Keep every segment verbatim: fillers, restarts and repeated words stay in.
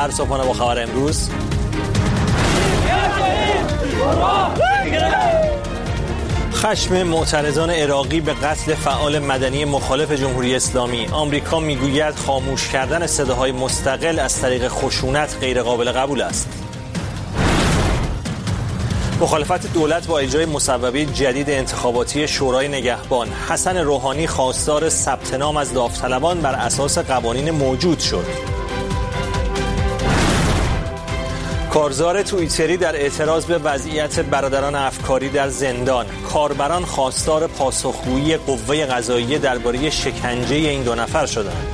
خبر. صبحانه با خبر امروز. خشم معترضان عراقی به قتل فعال مدنی مخالف جمهوری اسلامی. آمریکا میگوید خاموش کردن صداهای مستقل از طریق خشونت غیر قابل قبول است. مخالفت دولت با اجرای مصوبه جدید انتخاباتی شورای نگهبان. حسن روحانی خواستار ثبت نام از داوطلبان بر اساس قوانین موجود شد. کارزار توییتری در اعتراض به وضعیت برادران افکاری در زندان. کاربران خواستار پاسخگویی قوه قضاییه درباره شکنجه این دو نفر شدند.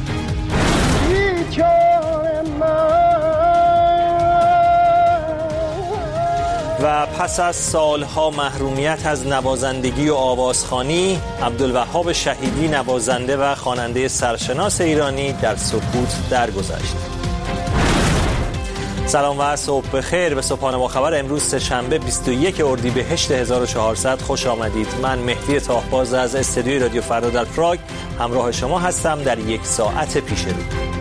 و پس از سالها محرومیت از نوازندگی و آوازخوانی، عبدالوهاب شهیدی نوازنده و خواننده سرشناس ایرانی در سکوت درگذشت. سلام و صبح بخیر به صبحانه با خبر امروز سه‌شنبه بیست و یکم اردیبهشت هزار و چهارصد خوش آمدید. من مهدی طاهباز از استودیوی رادیو فردا در پراگ همراه شما هستم در یک ساعت پیش رو.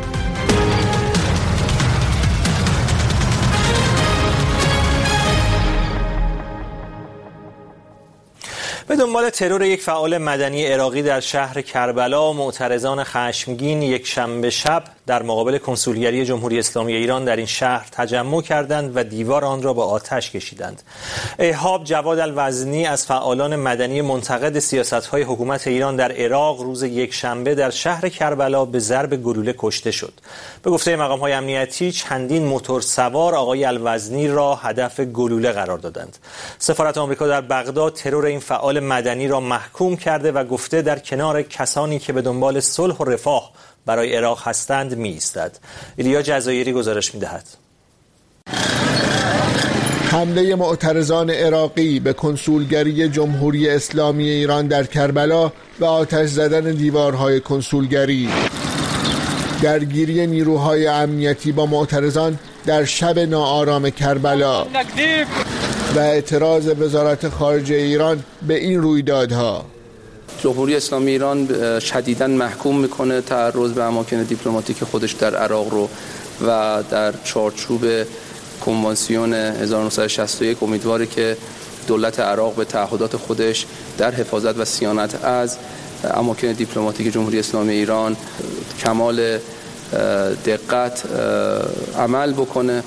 به دنبال ترور یک فعال مدنی عراقی در شهر کربلا، معترضان خشمگین یک شنبه شب در مقابل کنسولگری جمهوری اسلامی ایران در این شهر تجمع کردند و دیوار آن را به آتش کشیدند. ایهاب جواد الوزنی از فعالان مدنی منتقد سیاست‌های حکومت ایران در عراق روز یک شنبه در شهر کربلا به ضرب گلوله کشته شد. به گفته مقام‌های امنیتی چندین موتور سوار آقای الوزنی را هدف گلوله قرار دادند. سفارت آمریکا در بغداد ترور این فعال مدنی را محکوم کرده و گفته در کنار کسانی که به دنبال صلح و رفاه برای عراق هستند می ایستد. ایلیا جزایری گزارش می دهد. حمله معترضان عراقی به کنسولگری جمهوری اسلامی ایران در کربلا و آتش زدن دیوارهای کنسولگری. درگیری نیروهای امنیتی با معترضان در شب ناآرام کربلا و اعتراض وزارت خارجه ایران به این رویدادها. جمهوری اسلامی ایران شدیداً محکوم میکنه تعرض به اماکن دیپلماتیک خودش در عراق رو و در چارچوب کنوانسیون هزار و نهصد و شصت و یک امیدواره که دولت عراق به تعهدات خودش در حفاظت و صیانت از اماکن دیپلماتیک جمهوری اسلامی ایران کمال دقت عمل بکنه.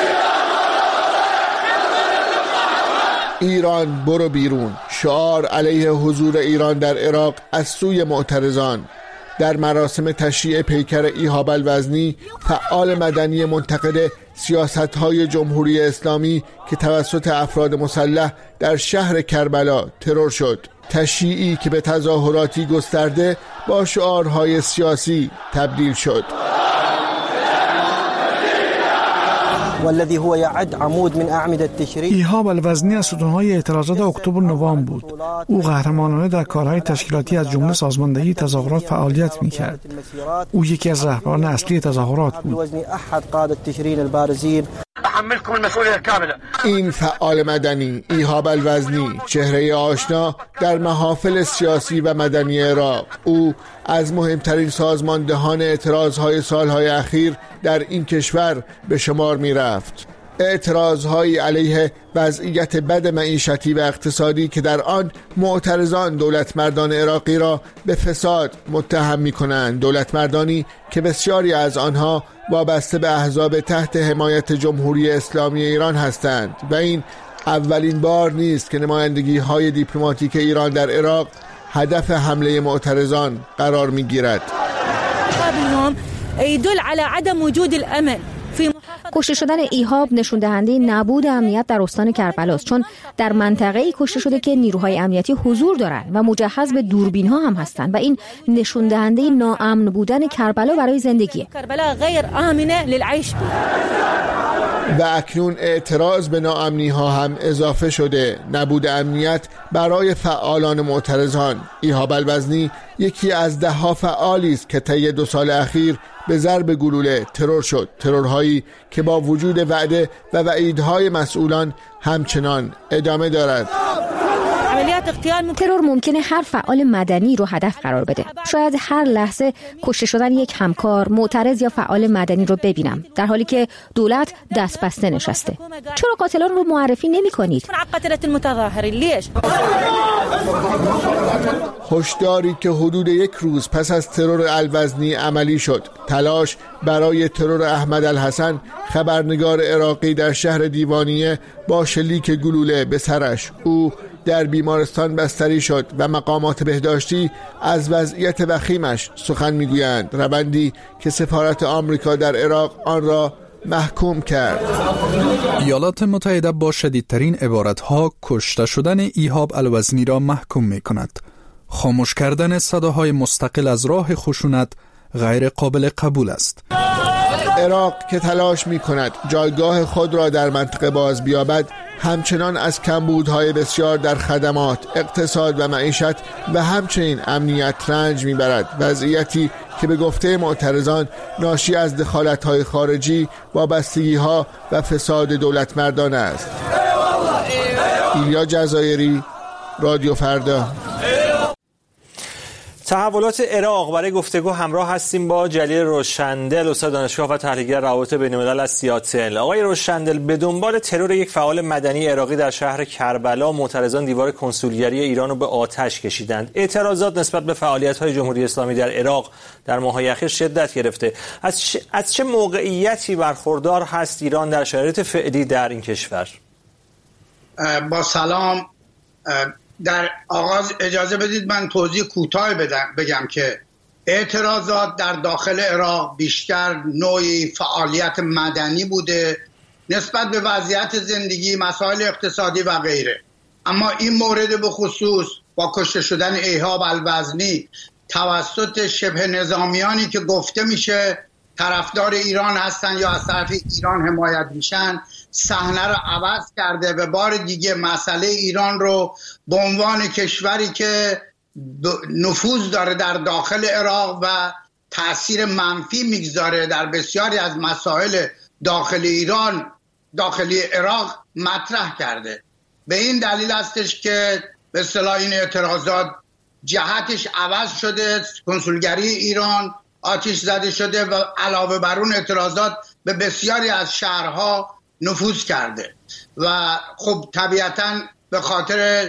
ایران برو بیرون، شعار علیه حضور ایران در عراق از سوی معترضان. در مراسم تشییع پیکر ایهاب الوزنی، فعال مدنی منتقد سیاست‌های جمهوری اسلامی که توسط افراد مسلح در شهر کربلا ترور شد. تشییعی که به تظاهراتی گسترده با شعارهای سیاسی تبدیل شد. والذي هو يعد عمود من اعمده التشريع. ایهاب الوزنی از ستون‌های اعتراضات اکتبر نوامبر بود. او قهرمانانه در کارهای تشکیلاتی از جمله سازماندهی تظاهرات فعالیت می‌کرد. او یکی از رهبران اصلی تظاهرات بود. این فعال مدنی ایهاب الوزنی، چهره آشنا در محافل سیاسی و مدنی عراق، او از مهمترین سازماندهان اعتراضهای سالهای اخیر در این کشور به شمار می رفت. اعتراضهایی علیه وضعیت بد معیشتی و اقتصادی که در آن معترضان دولتمردان عراقی را به فساد متهم می کنند. دولتمردانی که بسیاری از آنها وابسته به احزاب تحت حمایت جمهوری اسلامی ایران هستند و این اولین بار نیست که نمایندگی های دیپلماتیک ایران در عراق هدف حمله معترضان قرار می گیرد. يدل على عدم وجود الامل. کشته شدن ایهاب نشون دهنده نبود امنیت در استان کربلا است، چون در منطقه‌ای کشته شده که نیروهای امنیتی حضور دارند و مجهز به دوربین‌ها هم هستند و این نشون دهنده ناامن بودن کربلا برای زندگی. کربلا غیر آمنه للعيش. و اکنون اعتراض به ناامنی ها هم اضافه شده. نبود امنیت برای فعالان معترضان. ایهاب الوزنی یکی از ده ها فعالی است که طی دو سال اخیر به ضرب گلوله ترور شد. ترورهایی که با وجود وعده و وعیدهای مسئولان همچنان ادامه دارد. عملیات ترور ممکنه هر فعال مدنی رو هدف قرار بده. شاید هر لحظه کشته شدن یک همکار، معترض یا فعال مدنی رو ببینم، در حالی که دولت دست بسته نشسته. چرا قاتلان رو معرفی نمی‌کنید؟ هشداری که حدود یک روز پس از ترور الوزنی عملی شد. تلاش برای ترور احمد الحسن، خبرنگار عراقی در شهر دیوانیه، با شلیک گلوله به سرش. او در بیمارستان بستری شد و مقامات بهداشتی از وضعیت وخیمش سخن میگویند، روندی که سفارت آمریکا در عراق آن را محکوم کرد. ایالات متحده با شدیدترین عبارتها کشته شدن ایهاب الوزنی را محکوم می کند. خاموش کردن صداهای مستقل از راه خشونت غیر قابل قبول است. عراق که تلاش می کند جایگاه خود را در منطقه باز بیابد، همچنان از کمبودهای بسیار در خدمات، اقتصاد و معیشت و همچنین امنیت رنج می برد. وضعیتی که به گفته معترضان ناشی از دخالت‌های خارجی، وابستگی‌ها و فساد دولت مردانه است. ایلیا جزایری، رادیو فردا. تحولات عراق. برای گفتگو همراه هستیم با جلیل روشندل، استاد دانشگاه و تحلیلگر روابط بین‌الملل از سیاتل. آقای روشندل، به دنبال ترور یک فعال مدنی عراقی در شهر کربلا، معترضان دیوار کنسولگری ایران رو به آتش کشیدند. اعتراضات نسبت به فعالیت‌های جمهوری اسلامی در عراق در ماه‌های اخیر شدت گرفته. از چه, از چه موقعیتی برخوردار هست ایران در شرایط فعلی در این کشور؟ با سلام. در آغاز اجازه بدید من توضیح کوتاه بگم که اعتراضات در داخل عراق بیشتر نوعی فعالیت مدنی بوده نسبت به وضعیت زندگی، مسائل اقتصادی و غیره. اما این مورد به خصوص با کشته شدن ایهاب الوزنی توسط شبه نظامیانی که گفته میشه طرفدار ایران هستن یا از طرف ایران حمایت میشن، صحنه رو عوض کرده و بار دیگه مسئله ایران رو به عنوان کشوری که نفوذ داره در داخل عراق و تأثیر منفی میگذاره در بسیاری از مسائل داخل ایران، داخلی عراق مطرح کرده. به این دلیل هستش که به اصطلاح این اعتراضات جهتش عوض شده، کنسولگری ایران آتش زده شده و علاوه بر اون اعتراضات به بسیاری از شهرها نفوذ کرده و خب طبیعتاً به خاطر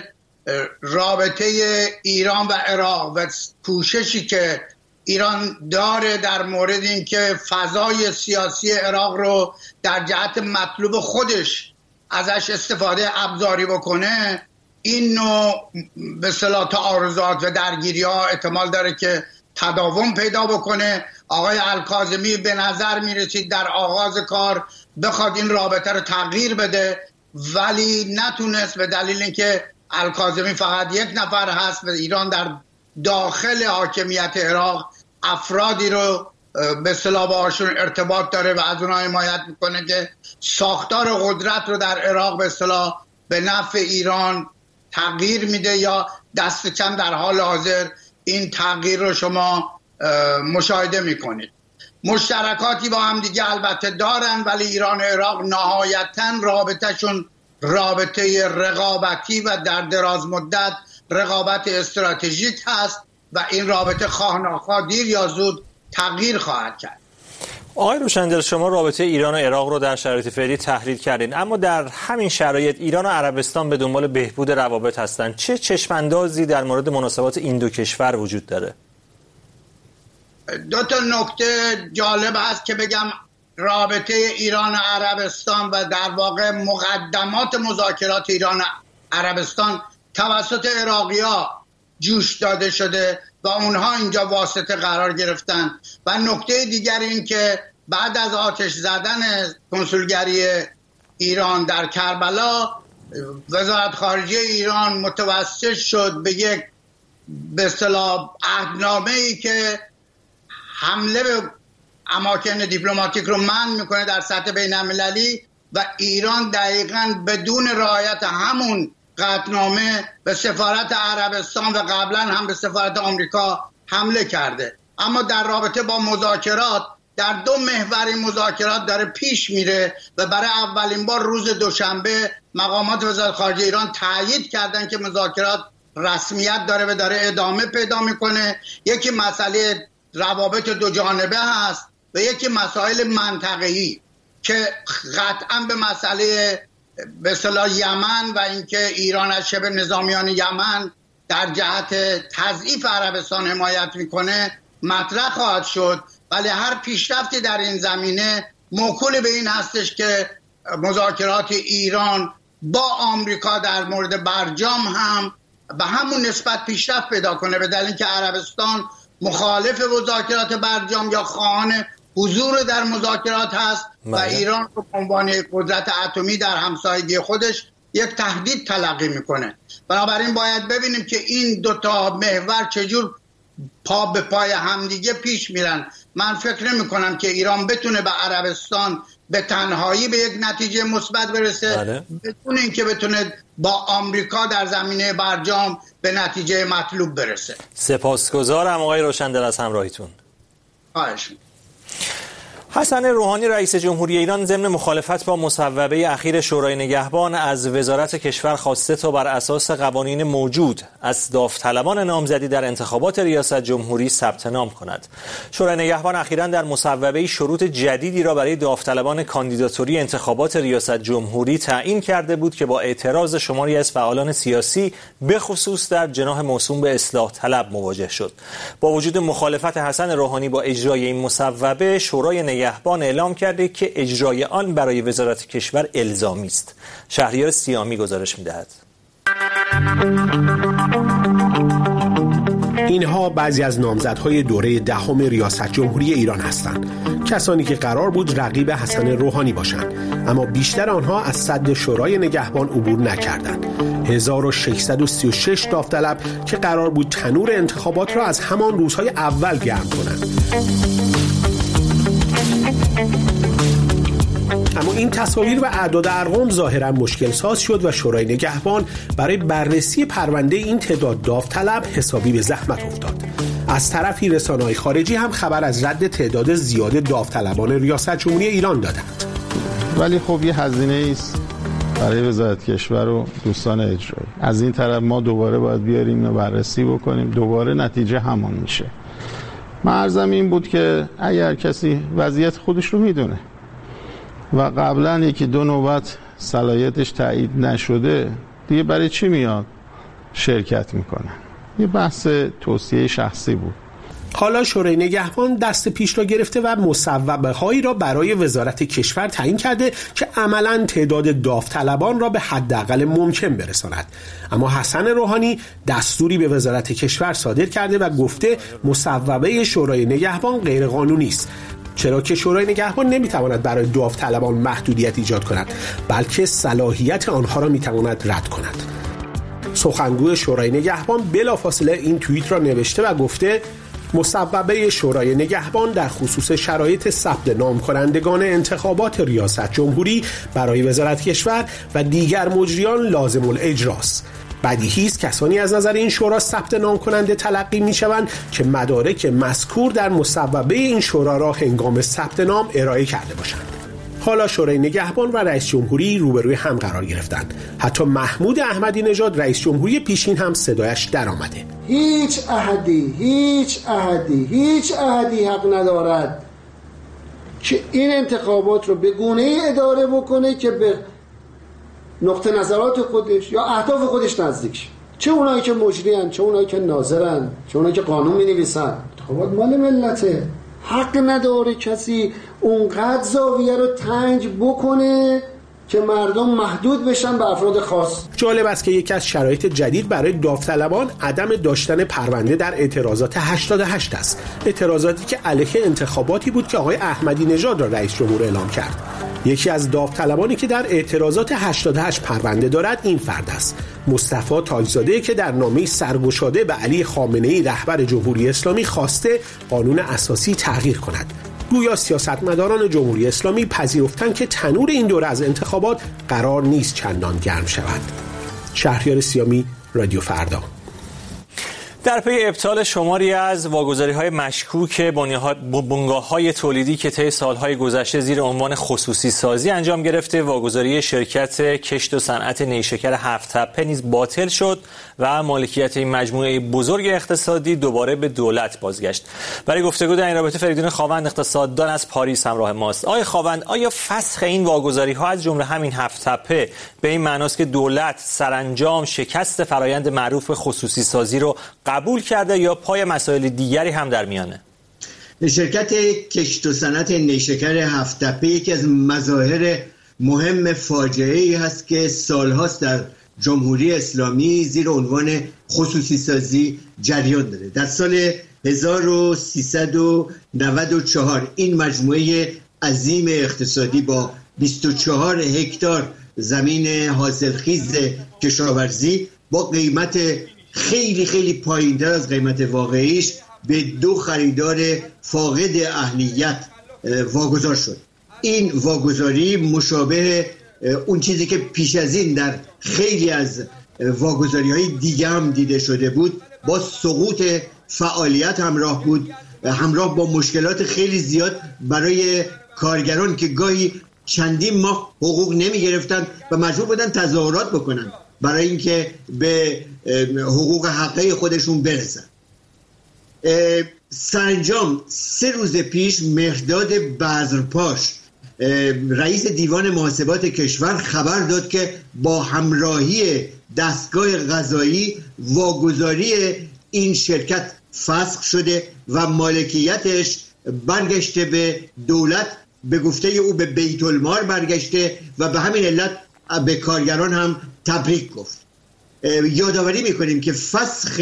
رابطه ایران و عراق و کوششی که ایران داره در مورد اینکه فضای سیاسی عراق رو در جهت مطلوب خودش ازش استفاده ابزاری بکنه، این نوع به اصطلاح تعارضات و درگیری‌ها احتمال داره که تداوم پیدا بکنه. آقای الکاظمی به نظر میرسید در آغاز کار بخواد این رابطه رو تغییر بده، ولی نتونست به دلیل اینکه الکاظمی فقط یک نفر هست و ایران در داخل حاکمیت عراق افرادی رو به اصطلاح باهاشون ارتباط داره و از اونها حمایت میکنه که ساختار قدرت رو در عراق به اصطلاح به نفع ایران تغییر میده یا دست کم در حال حاضر این تغییر رو شما مشاهده میکنید. مشترکاتی با هم دیگه البته دارن، ولی ایران و عراق نهایتاً رابطهشون رابطه رقابتی و در دراز مدت رقابت استراتژیک هست و این رابطه خواه ناخواه دیر یا زود تغییر خواهد کرد. آقای روشندل، شما رابطه ایران و عراق رو در شرایط فعلی تحلیل کردین، اما در همین شرایط ایران و عربستان به دنبال بهبود روابط هستند. چه چشماندازی در مورد مناسبات این دو کشور وجود داره؟ دو تا نکته جالب هست که بگم. رابطه ایران و عربستان و در واقع مقدمات مذاکرات ایران و عربستان توسط عراقی‌ها جوش داده شده و اونها اینجا واسطه قرار گرفتن. و نکته دیگر این که بعد از آتش زدن کنسولگری ایران در کربلا، وزارت خارجه ایران متوسل شد به یک به اصطلاح عهدنامه‌ای که حمله به اماکن دیپلماتیک رو منع میکنه در سطح بین‌المللی و ایران دقیقاً بدون رعایت همون قطعنامه به سفارت عربستان و قبلا هم به سفارت آمریکا حمله کرده. اما در رابطه با مذاکرات، در دو محور مذاکرات داره پیش میره و برای اولین بار روز دوشنبه مقامات وزارت خارجه ایران تایید کردن که مذاکرات رسمیت داره و داره ادامه پیدا میکنه. یکی مسئله روابط دو جانبه هست و یکی مسائل منطقه‌ای که قطعا به مسئله به اصطلاح یمن و اینکه ایران از شبه نظامیان یمن در جهت تضعیف عربستان حمایت میکنه مطرح خواهد شد، ولی هر پیشرفتی در این زمینه موکول به این هستش که مذاکرات ایران با آمریکا در مورد برجام هم به همون نسبت پیشرفت پیدا کنه، به دلیل اینکه عربستان مخالف مذاکرات برجام یا خواهان حضور در مذاکرات هست و ایران رو به عنوان قدرت اتمی در همسایگی خودش یک تهدید تلقی میکنه. بنابراین باید ببینیم که این دو تا محور چجور پا به پای همدیگه پیش میرن. من فکر نمی کنم که ایران بتونه به عربستان به تنهایی به یک نتیجه مثبت برسه، بله. بدون اینکه بتونه با آمریکا در زمینه برجام به نتیجه مطلوب برسه. سپاسگزارم آقای روشندل از همراهیتون. خواهش می‌کنم. حسن روحانی رئیس جمهوری ایران ضمن مخالفت با مصوبه اخیر شورای نگهبان از وزارت کشور خواسته تا بر اساس قوانین موجود از داوطلبان نامزدی در انتخابات ریاست جمهوری ثبت نام کند. شورای نگهبان اخیراً در مصوبه شروط جدیدی را برای داوطلبان کاندیداتوری انتخابات ریاست جمهوری تعیین کرده بود که با اعتراض شماری از فعالان سیاسی به خصوص در جناح موسوم به اصلاح طلب مواجه شد. با وجود مخالفت حسن روحانی با اجرای این مصوبه، شورای نگهبان نگهبان اعلام کرده که اجرای آن برای وزارت کشور الزامی است. شهریار سیامی گزارش می‌دهد. اینها بعضی از نامزدهای دوره دهم ریاست جمهوری ایران هستند. کسانی که قرار بود رقیب حسن روحانی باشند، اما بیشتر آنها از سد شورای نگهبان عبور نکردند. هزار و ششصد و سی و شش داوطلب که قرار بود تنور انتخابات را از همان روزهای اول گرم کنند. اما این تصاویر و اعداد ارقام ظاهرا مشکل ساز شد و شورای نگهبان برای بررسی پرونده این تعداد داوطلب حسابی به زحمت افتاد. از طرفی رسانه‌های خارجی هم خبر از رد تعداد زیاد داوطلبان ریاست جمهوری ایران دادند. ولی خب یه هزینه است برای وزارت کشور و دوستان اجرایی. از این طرف ما دوباره باید بیاریم و بررسی بکنیم، دوباره نتیجه همان میشه. مرزم این بود که اگر کسی وضعیت خودش رو میدونه و قبلا یکی دو نوبت صلاحیتش تایید نشده، دیگه برای چی میاد شرکت میکنه؟ یه بحث توصیه شخصی بود. حالا شورای نگهبان دست پیش را گرفته و مصوبه هایی را برای وزارت کشور تعیین کرده که عملاً تعداد داوطلبان را به حداقل ممکن برساند. اما حسن روحانی دستوری به وزارت کشور صادر کرده و گفته مصوبه شورای نگهبان غیر قانونی است، چرا که شورای نگهبان نمیتواند برای داوطلبان محدودیت ایجاد کند، بلکه صلاحیت آنها را میتواند رد کند. سخنگوی شورای نگهبان بلافاصله این توییت را نوشته و گفته مصوبه شورای نگهبان در خصوص شرایط ثبت نام کنندگان انتخابات ریاست جمهوری برای وزارت کشور و دیگر مجریان لازم الاجراست. بدیهی است کسانی از نظر این شورا ثبت نام کننده تلقی میشوند که مدارک مذکور در مصوبه این شورا را هنگام ثبت نام ارائه کرده باشند. حالا شورای نگهبان و رئیس جمهوری روبروی هم قرار گرفتند. حتی محمود احمدی نژاد رئیس جمهوری پیشین هم صدایش در آمده. هیچ احدی هیچ احدی هیچ احدی حق ندارد که این انتخابات رو به گونه‌ای اداره بکنه که به نقطه نظرات خودش یا اهداف خودش نزدیک شه. چه اونایی که مجریان، چه اونایی که ناظرن، چه اونایی که قانون می‌نویسن. انتخابات مال ملته. حق نداره کسی اونقدر زاویه رو تنگ بکنه که مردم محدود بشن به افراد خاص. جالب است که یکی از شرایط جدید برای داوطلبان عدم داشتن پرونده در اعتراضات هشتاد و هشت است. اعتراضاتی که علیه انتخاباتی بود که آقای احمدی نژاد را رئیس جمهور اعلام کرد. یکی از داوطلبانی که در اعتراضات هشتاد و هشت پرونده دارد این فرد است، مصطفی تاجزاده، که در نامه سرگشاده به علی خامنه‌ای رهبر جمهوری اسلامی خواسته قانون اساسی تغییر کند. گویا سیاستمداران جمهوری اسلامی پذیرفتند که تنور این دوره از انتخابات قرار نیست چندان گرم شود. شهریار سیامی، رادیو فردا. در پی ابطال شماری از واگذاری‌های مشکوک بنگاه‌های تولیدی که طی سال‌های گذشته زیر عنوان خصوصی سازی انجام گرفته، واگذاری شرکت کشت و صنعت نیشکر هفت تپه نیز باطل شد و مالکیت این مجموعه بزرگ اقتصادی دوباره به دولت بازگشت. برای گفتگو در این رابطه فریدون خاوند اقتصاددان از پاریس همراه ماست. آقای خاوند، آیا فسخ این واگذاری‌ها از جمله همین هفت تپه به این معناست که دولت سرانجام شکست فرآیند معروف به خصوصی سازی رو قبول کرده یا پای مسائل دیگری هم در میانه؟ شرکت کشت و صنعت نیشکر هفت تپه یکی از مظاهر مهم فاجعه‌ای هست که سالهاست در جمهوری اسلامی زیر عنوان خصوصی سازی جریان داره. در سال هزار و سیصد و نود و چهار این مجموعه عظیم اقتصادی با بیست و چهار هکتار زمین حاصلخیز کشاورزی با قیمت خیلی خیلی پایین‌تر از قیمت واقعیش به دو خریدار فاقد اهلیت واگذار شد. این واگذاری مشابه اون چیزی که پیش از این در خیلی از واگذاری‌های دیگه هم دیده شده بود با سقوط فعالیت همراه بود، همراه با مشکلات خیلی زیاد برای کارگران که گاهی چندین ماه حقوق نمی گرفتن و مجبور بودن تظاهرات بکنن برای اینکه به حقوق حقیقی خودشون برسن. سرانجام سه روز پیش مهرداد بذرپاش رئیس دیوان محاسبات کشور خبر داد که با همراهی دستگاه قضایی واگذاری این شرکت فسخ شده و مالکیتش برگشته به دولت، به گفته او به بیت المال برگشته و به همین علت به کارگران هم تبریک گفت. یادآوری میکنیم که فسخ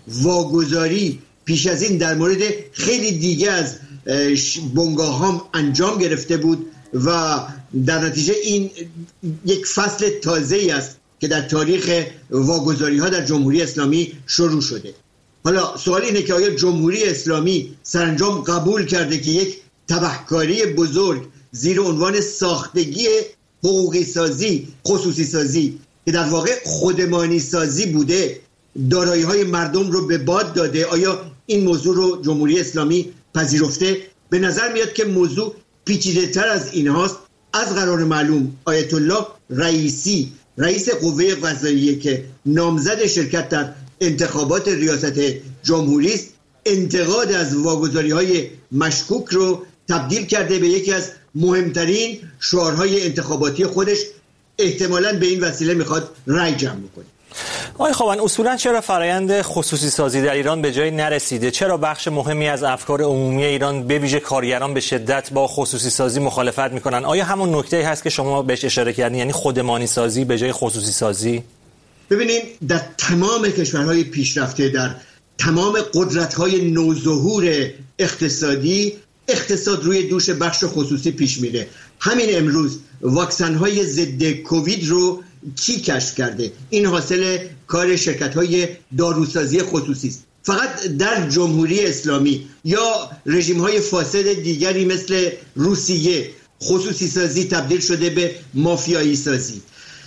واگذاری پیش از این در مورد خیلی دیگه از بنگاه هم انجام گرفته بود و در نتیجه این یک فصل تازه‌ای است که در تاریخ واگذاری ها در جمهوری اسلامی شروع شده. حالا سوال اینه که آیا جمهوری اسلامی سرانجام قبول کرده که یک تبهکاری بزرگ زیر عنوان ساختگی حقوقی سازی، خصوصی سازی که در واقع خودمانی سازی بوده، دارایی های مردم رو به باد داده، آیا این موضوع رو جمهوری اسلامی پذیرفته؟ به نظر میاد که موضوع پیچیده تر از این هاست. از قرار معلوم آیت الله رئیسی رئیس قوه قضاییه که نامزد شرکت در انتخابات ریاست جمهوری است، انتقاد از واگذاری های مشکوک رو تبدیل کرده به یکی از مهمترین شعارهای انتخاباتی خودش. احتمالاً به این وسیله میخواد رأی جمع بکنه. آقای خاوند، اصولاً چرا فرآیند خصوصی سازی در ایران به جایی نرسیده؟ چرا بخش مهمی از افکار عمومی ایران به ویژه کارگران به شدت با خصوصی سازی مخالفت میکنن؟ آیا همون نکته‌ای هست که شما بهش اشاره کردین، یعنی خودمانی سازی به جای خصوصی سازی؟ ببینید، در تمام کشورهای پیشرفته، در تمام قدرت‌های نوظهور اقتصادی، اقتصاد روی دوش بخش خصوصی پیش میره. همین امروز واکسن‌های ضد کووید رو کی کشف کرده؟ این حاصل کار شرکت‌های داروسازی خصوصی است. فقط در جمهوری اسلامی یا رژیم‌های فاسد دیگری مثل روسیه خصوصی سازی تبدیل شده به مافیایی سازی.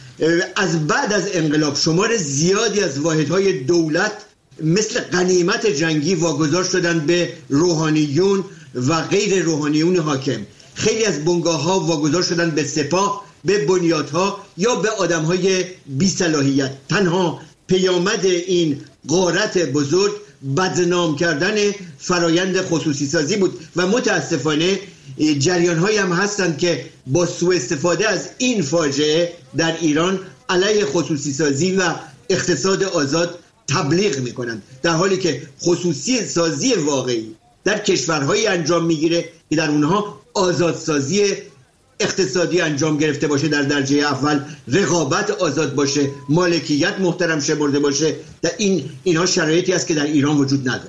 از بعد از انقلاب شمار زیادی از واحدهای دولت مثل غنیمت جنگی واگذار شدن به روحانیون و غیر روحانیون حاکم. خیلی از بنگاه‌ها واگذار شدن به سپاه، به بنیادها یا به آدم‌های بی‌صلاحیت. تنها پیامد این غارت بزرگ بدنام کردن فرایند خصوصی سازی بود و متاسفانه جریان‌هایی هم هستند که با سوء استفاده از این فاجعه در ایران علیه خصوصی سازی و اقتصاد آزاد تبلیغ می‌کنند، در حالی که خصوصی سازی واقعی در کشورهایی انجام می‌گیره که در اونها آزادسازی اقتصادی انجام گرفته باشه، در درجه اول رقابت آزاد باشه، مالکیت محترم شمرده باشه. در این اینها شرایطی است که در ایران وجود نداره.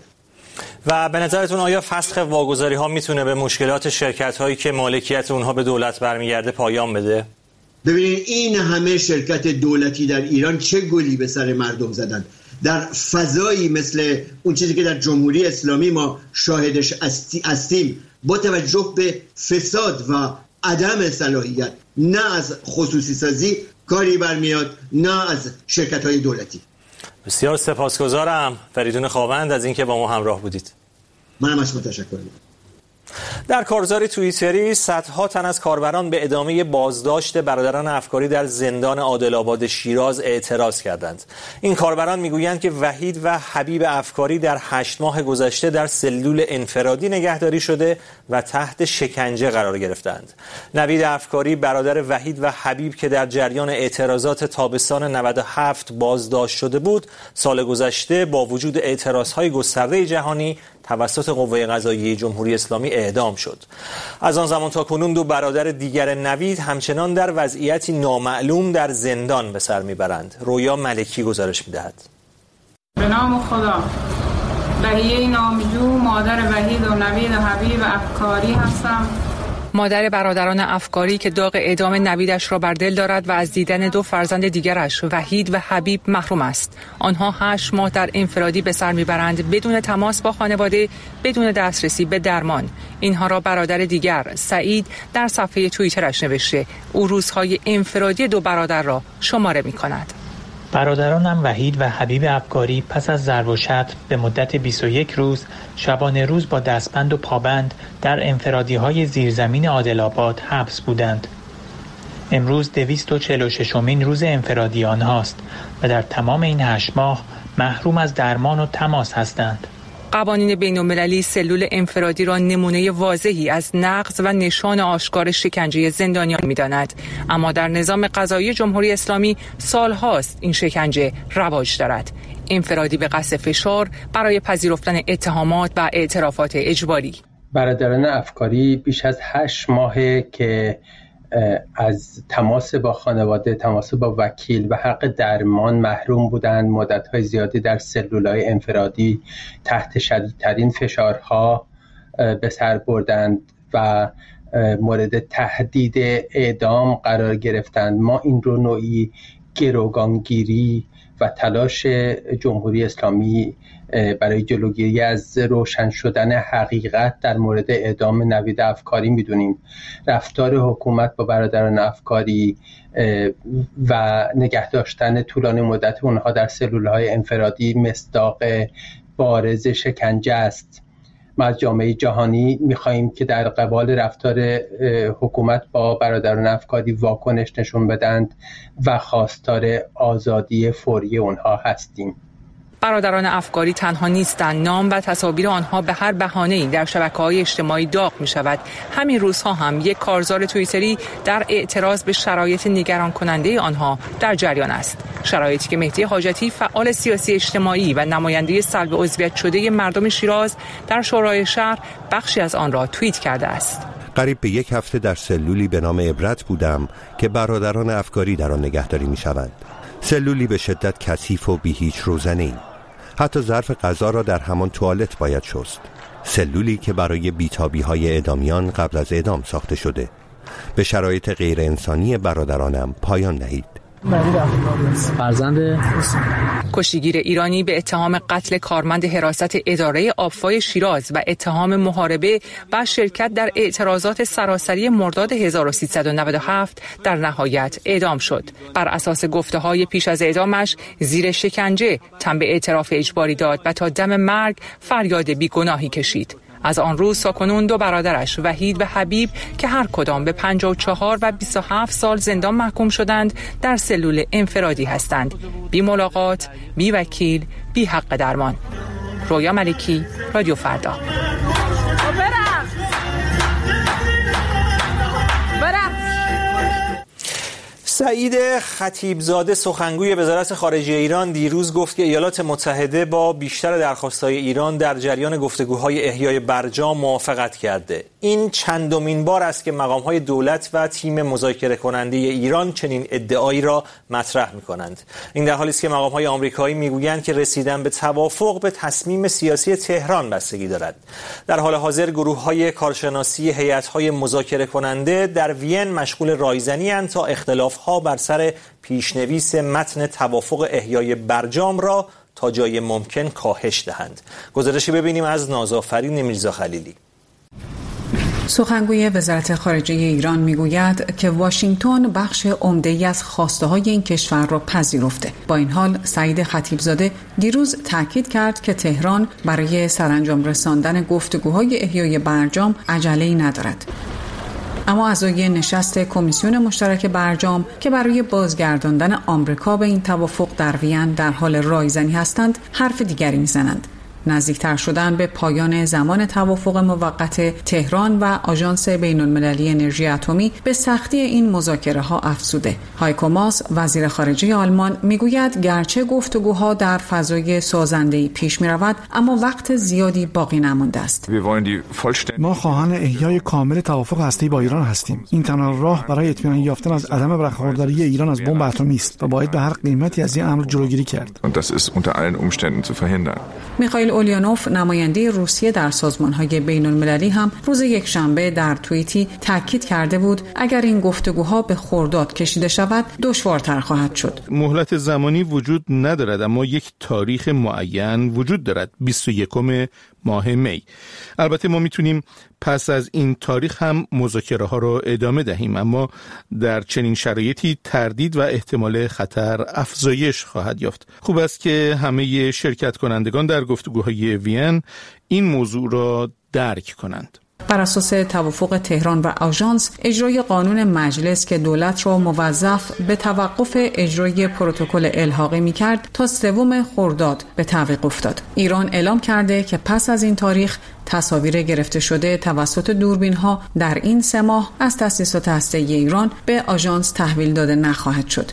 و به نظرتون آیا فسخ واگذاری ها میتونه به مشکلات شرکت هایی که مالکیت اونها به دولت برمیگرده پایان بده؟ ببینید، این همه شرکت دولتی در ایران چه گلی به سر مردم زدن. در فضایی مثل اون چیزی که در جمهوری اسلامی ما شاهدش هستیم، با توجه به فساد و عدم صلاحیت، نه از خصوصی سازی کاری برمیاد، نه از شرکت های دولتی. بسیار سپاسگزارم فریدون خاوند از اینکه با ما همراه بودید. منم از شما تشکر می‌کنم. در کارزاری توییتری صدها تن از کاربران به ادامه بازداشت برادران افکاری در زندان عادل‌آباد شیراز اعتراض کردند. این کاربران میگویند که وحید و حبیب افکاری در هشت ماه گذشته در سلول انفرادی نگهداری شده و تحت شکنجه قرار گرفتند. نوید افکاری برادر وحید و حبیب که در جریان اعتراضات تابستان نود و هفت بازداشت شده بود، سال گذشته با وجود اعتراضهای گسترده جهانی توسط قوه قضاییه جمهوری اسلامی اعدام شد. از آن زمان تا کنون دو برادر دیگر نوید همچنان در وضعیتی نامعلوم در زندان به سر میبرند. رویا ملکی گزارش میدهد. به نام خدا، بهیه نامجو، مادر وحید و نوید و حبیب افکاری هستم. مادر برادران افکاری که داغ اعدام نویدش را بر دل دارد و از دیدن دو فرزند دیگرش وحید و حبیب محروم است. آنها هشت ماه در انفرادی به سر میبرند بدون تماس با خانواده، بدون دسترسی به درمان. اینها را برادر دیگر سعید در صفحه توییترش نوشته. او روزهای انفرادی دو برادر را شماره می‌کند. برادرانم وحید و حبیب افکاری پس از ضرب و شتم به مدت بیست و یک روز شبانه روز با دستبند و پابند در انفرادی‌های زیرزمین عادل‌آباد حبس بودند. امروز دویست و چهل و ششمین روز انفرادی آنهاست و در تمام این هشت ماه محروم از درمان و تماس هستند. قوانین بین‌المللی سلول انفرادی را نمونه واضحی از نقض و نشان آشکار شکنجه زندانیان می‌داند، اما در نظام قضایی جمهوری اسلامی سال‌هاست این شکنجه رواج دارد. انفرادی به قصد فشار برای پذیرفتن اتهامات و اعترافات اجباری. برادران افکاری بیش از هشت ماهه که از تماس با خانواده، تماس با وکیل و حق درمان محروم بودند. مدت‌های زیادی در سلول‌های انفرادی تحت شدیدترین فشارها به سر بردند و مورد تهدید اعدام قرار گرفتند. ما این رو نوعی گروگانگیری و تلاش جمهوری اسلامی برای جلوگیری از روشن شدن حقیقت در مورد اعدام نوید افکاری میدونیم. رفتار حکومت با برادران افکاری و نگه داشتن طولانی مدت اونها در سلول‌های انفرادی مصداق بارز شکنجه است. ما از جامعه جهانی می‌خواهیم که در قبال رفتار حکومت با برادران افکاری واکنش نشون بدند و خواستار آزادی فوری اونها هستیم. برادران افکاری تنها نیستند. نام و تصاویر آنها به هر بهانه‌ای در شبکه‌های اجتماعی داغ می‌شود. همین روزها هم یک کارزار توییتری در اعتراض به شرایط نگران کننده آنها در جریان است. شرایطی که مهدی حاجتی فعال سیاسی اجتماعی و نماینده سلب عضویت شده مردم شیراز در شورای شهر بخشی از آن را توییت کرده است. قریب به یک هفته در سلولی به نام عبرت بودم که برادران افکاری در آن نگهداری می‌شوند. سلولی به شدت کثیف و بی هیچ روزنه‌ای. حتی ظرف غذا را در همان توالت باید شست. سلولی که برای بیتابی‌های اعدامیان قبل از اعدام ساخته شده. به شرایط غیر انسانی برادرانم پایان دهید. فرزند کشتیگیر ایرانی به اتهام قتل کارمند حراست اداره آبفای شیراز و اتهام محاربه و شرکت در اعتراضات سراسری مرداد هزار و سیصد و نود و هفت در نهایت اعدام شد. بر اساس گفته‌های پیش از اعدامش زیر شکنجه تن به اعتراف اجباری داد و تا دم مرگ فریاد بیگناهی کشید. از آن روز تا کنون دو برادرش وحید و حبیب که هر کدام به پنجاه و چهار و بیست و هفت سال زندان محکوم شدند در سلول انفرادی هستند. بی ملاقات، بی وکیل، بی حق درمان. رویا ملکی، رادیو فردا. سعید خطیبزاده سخنگوی وزارت خارجه ایران دیروز گفت که ایالات متحده با بیشتر درخواست‌های ایران در جریان گفتگوهای احیای برجام موافقت کرده. این چندمین بار است که مقام‌های دولت و تیم مذاکره کننده ایران چنین ادعایی را مطرح می‌کنند. این در حالی است که مقام‌های آمریکایی می‌گویند که رسیدن به توافق به تصمیم سیاسی تهران بستگی دارد. در حال حاضر گروه‌های کارشناسی هیئت‌های مذاکره کننده در وین مشغول رایزنی‌اند تا اختلاف ها بر سر پیشنویس متن توافق احیای برجام را تا جای ممکن کاهش دهند. گزارشی ببینیم از نازآفرین میرزا خلیلی. سخنگوی وزارت خارجه ایران میگوید که واشنگتن بخش عمده‌ای از خواسته‌های این کشور را پذیرفته. با این حال سعید خطیبزاده دیروز تاکید کرد که تهران برای سرانجام رساندن گفتگوهای احیای برجام عجله‌ای ندارد. اما اعضای نشست کمیسیون مشترک برجام که برای بازگرداندن آمریکا به این توافق در وین در حال رایزنی هستند، حرف دیگری میزنند. نزدیکتر شدن به پایان زمان توافق موقت تهران و آژانس بین‌المللی انرژی اتمی به سختی این مذاکره ها افزوده. هایکو ماس وزیر خارجه آلمان میگوید گرچه گفتگوها در فضای سازنده‌ای پیش می‌رود، اما وقت زیادی باقی نمانده است. ما خواهان احیای کامل توافق هسته‌ای با ایران هستیم. این تنها راه برای اطمینان یافتن از عدم برخورداری ایران از بمب اتمی است و باید به هر قیمتی از این امر جلوگیری کرد. میخائیل اولیانوف نماینده روسیه در سازمان‌های بین‌المللی هم روز یکشنبه در توییتی تاکید کرده بود اگر این گفتگوها به خرداد کشیده شود دشوارتر خواهد شد. مهلت زمانی وجود ندارد، اما یک تاریخ معین وجود دارد، بیست و یکم ماه می. البته ما میتونیم پس از این تاریخ هم مذاکره ها رو ادامه دهیم، اما در چنین شرایطی تردید و احتمال خطر افزایش خواهد یافت. خوب است که همه شرکت کنندگان در گفتگوهای وین این موضوع را درک کنند. بر اساس توافق تهران و آژانس، اجرای قانون مجلس که دولت را موظف به توقف اجرای پروتکل الحاقی می‌کرد تا سوم خرداد به تعویق افتاد. ایران اعلام کرده که پس از این تاریخ تصاویر گرفته شده توسط دوربین‌ها در این سه ماه از تأسیسات هسته‌ای ایران به آژانس تحویل داده نخواهد شد.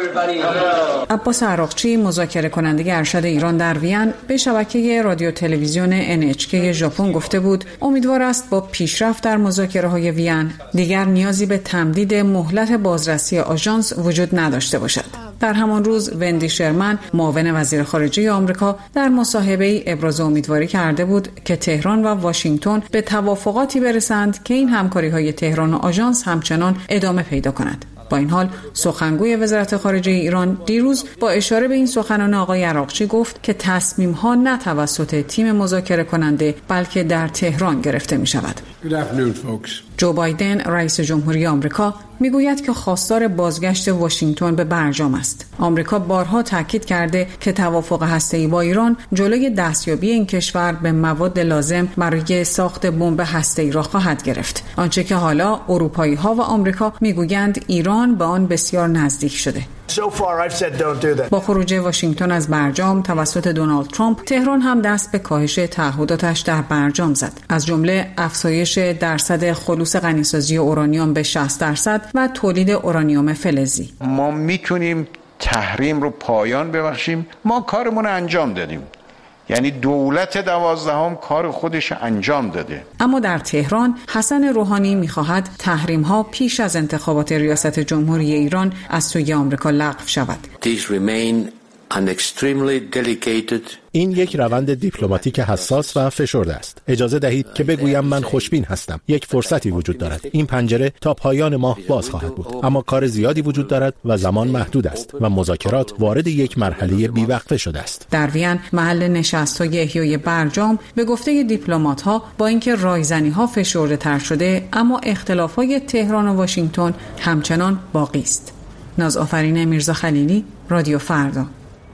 عباس عراقچی مذاکره کننده ارشد ایران در وین به شبکه رادیو تلویزیون ان اچ کی ژاپن گفته بود امیدوار است با پیشرفت در مذاکره‌های وین دیگر نیازی به تمدید مهلت بازرسی آژانس وجود نداشته باشد. در همان روز وندی شرمن معاون وزیر خارجه آمریکا در مصاحبه‌ای ابراز امیدواری کرده بود که تهران و واشنگتن به توافقاتی برسند که این همکاری‌های تهران و آژانس همچنان ادامه پیدا کند. با این حال سخنگوی وزارت خارجه ایران دیروز با اشاره به این سخنان آقای عراقچی گفت که تصمیم‌ها نه توسط تیم مذاکره کننده بلکه در تهران گرفته می‌شود. جو بایدن رئیس جمهوری آمریکا میگوید که خواستار بازگشت واشنگتن به برجام است. آمریکا بارها تاکید کرده که توافق هسته‌ای با ایران جلوی دستیابی این کشور به مواد لازم برای ساخت بمب هسته‌ای را خواهد گرفت. آنچه که حالا اروپایی‌ها و آمریکا میگویند ایران به آن بسیار نزدیک شده. با خروج واشنگتن از برجام توسط دونالد ترامپ، تهران هم دست به کاهش تعهداتش در برجام زد. از جمله افزایش درصد خلوص غنیسازی اورانیوم به شصت درصد و تولید اورانیوم فلزی. ما میتونیم تحریم رو پایان ببخشیم. ما کارمون انجام دادیم. یعنی دولت دوازدهم کار خودش انجام داده. اما در تهران حسن روحانی می‌خواهد تحریم‌ها پیش از انتخابات ریاست جمهوری ایران از سوی آمریکا لغو شود. این یک روند دیپلماتیک حساس و فشرده است. اجازه دهید که بگویم من خوشبین هستم. یک فرصتی وجود دارد. این پنجره تا پایان ماه باز خواهد بود. اما کار زیادی وجود دارد و زمان محدود است و مذاکرات وارد یک مرحله بی‌وقفه شده است. در وین محل نشست‌های احیای برجام به گفته دیپلمات‌ها با اینکه رایزنی‌ها فشرده‌تر شده، اما اختلاف‌های تهران و واشنگتن همچنان باقی است. نازآفرین میرزا خلیلی، رادیو فردا.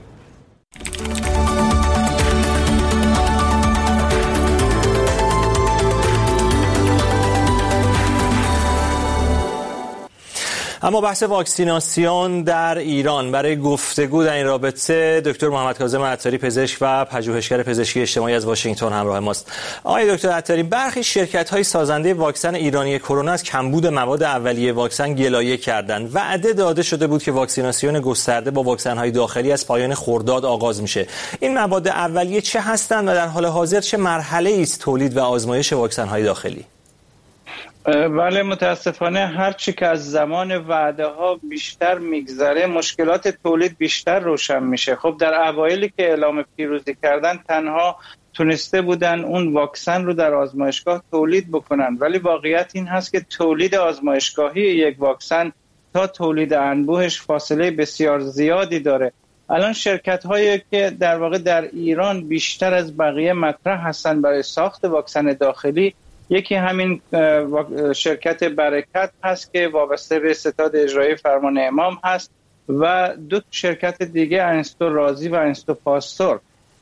اما بحث واکسیناسیون در ایران، برای گفتگو در این رابطه دکتر محمد کاظم عطاری پزشک و پژوهشگر پزشکی اجتماعی از واشنگتن همراه ماست. آقای دکتر عطاری، برخی شرکت‌های سازنده واکسن ایرانی کرونا از کمبود مواد اولیه واکسن گلایه کردند. وعده داده شده بود که واکسیناسیون گسترده با واکسن‌های داخلی از پایان خرداد آغاز میشه. این مواد اولیه چه هستند و در حال حاضر چه مرحله‌ای است تولید و آزمایش واکسن‌های داخلی؟ بله، متاسفانه هرچی که از زمان وعده ها بیشتر میگذره مشکلات تولید بیشتر روشن میشه. خب در اوایلی که اعلام پیروزی کردن تنها تونسته بودن اون واکسن رو در آزمایشگاه تولید بکنن، ولی واقعیت این هست که تولید آزمایشگاهی یک واکسن تا تولید انبوهش فاصله بسیار زیادی داره. الان شرکت هایی که در واقع در ایران بیشتر از بقیه مطرح هستن برای ساخت واکسن داخلی، یکی همین شرکت برکت هست که وابسته به ستاد اجرایی فرمان امام هست و دو شرکت دیگه انستو رازی و انستو پاستور.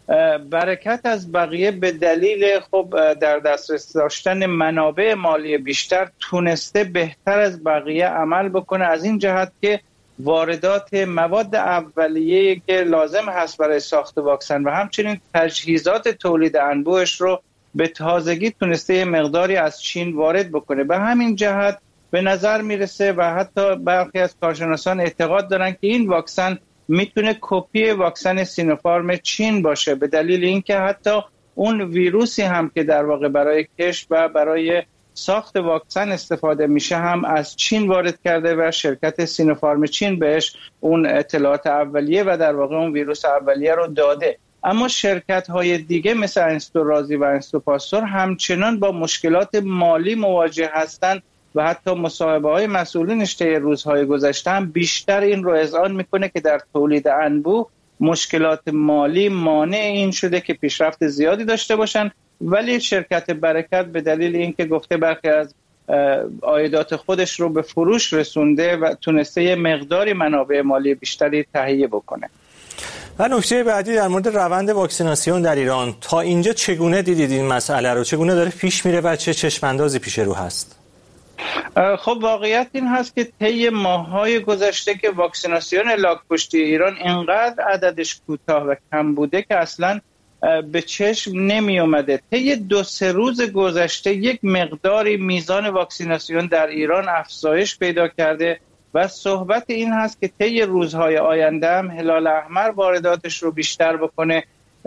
برکت از بقیه به دلیل خب در دسترس داشتن منابع مالی بیشتر تونسته بهتر از بقیه عمل بکنه، از این جهت که واردات مواد اولیه که لازم هست برای ساخت واکسن و همچنین تجهیزات تولید انبوهش رو به تازگی تونسته مقداری از چین وارد بکنه. به همین جهت به نظر میرسه و حتی برخی از کارشناسان اعتقاد دارن که این واکسن میتونه کپی واکسن سینوفارم چین باشه، به دلیل اینکه حتی اون ویروسی هم که در واقع برای کشت و برای ساخت واکسن استفاده میشه هم از چین وارد کرده و شرکت سینوفارم چین بهش اون اطلاعات اولیه و در واقع اون ویروس اولیه رو داده. اما شرکت های دیگه مثل انستو رازی و انستو پاستور همچنان با مشکلات مالی مواجه هستند و حتی مصاحبه های مسئولینش طی روزهای گذشته هم بیشتر این رو اذعان میکنه که در تولید انبوه مشکلات مالی مانع این شده که پیشرفت زیادی داشته باشن. ولی شرکت برکت به دلیل اینکه گفته برخی از عایدات خودش رو به فروش رسونده و تونسته یه مقداری منابع مالی بیشتری تهیه بکنه. و نکته بعدی در مورد روند واکسیناسیون در ایران، تا اینجا چگونه دیدید این مسئله رو؟ چگونه داره پیش میره و چه چشم‌اندازی پیش رو هست؟ خب واقعیت این هست که طی ماه‌های گذشته که واکسیناسیون لاک‌پشتی ایران اینقدر عددش کوتاه و کم بوده که اصلاً به چشم نمی اومده. طی دو سه روز گذشته یک مقداری میزان واکسیناسیون در ایران افزایش پیدا کرده و صحبت این هست که طی روزهای آینده هم هلال احمر وارداتش رو بیشتر بکنه.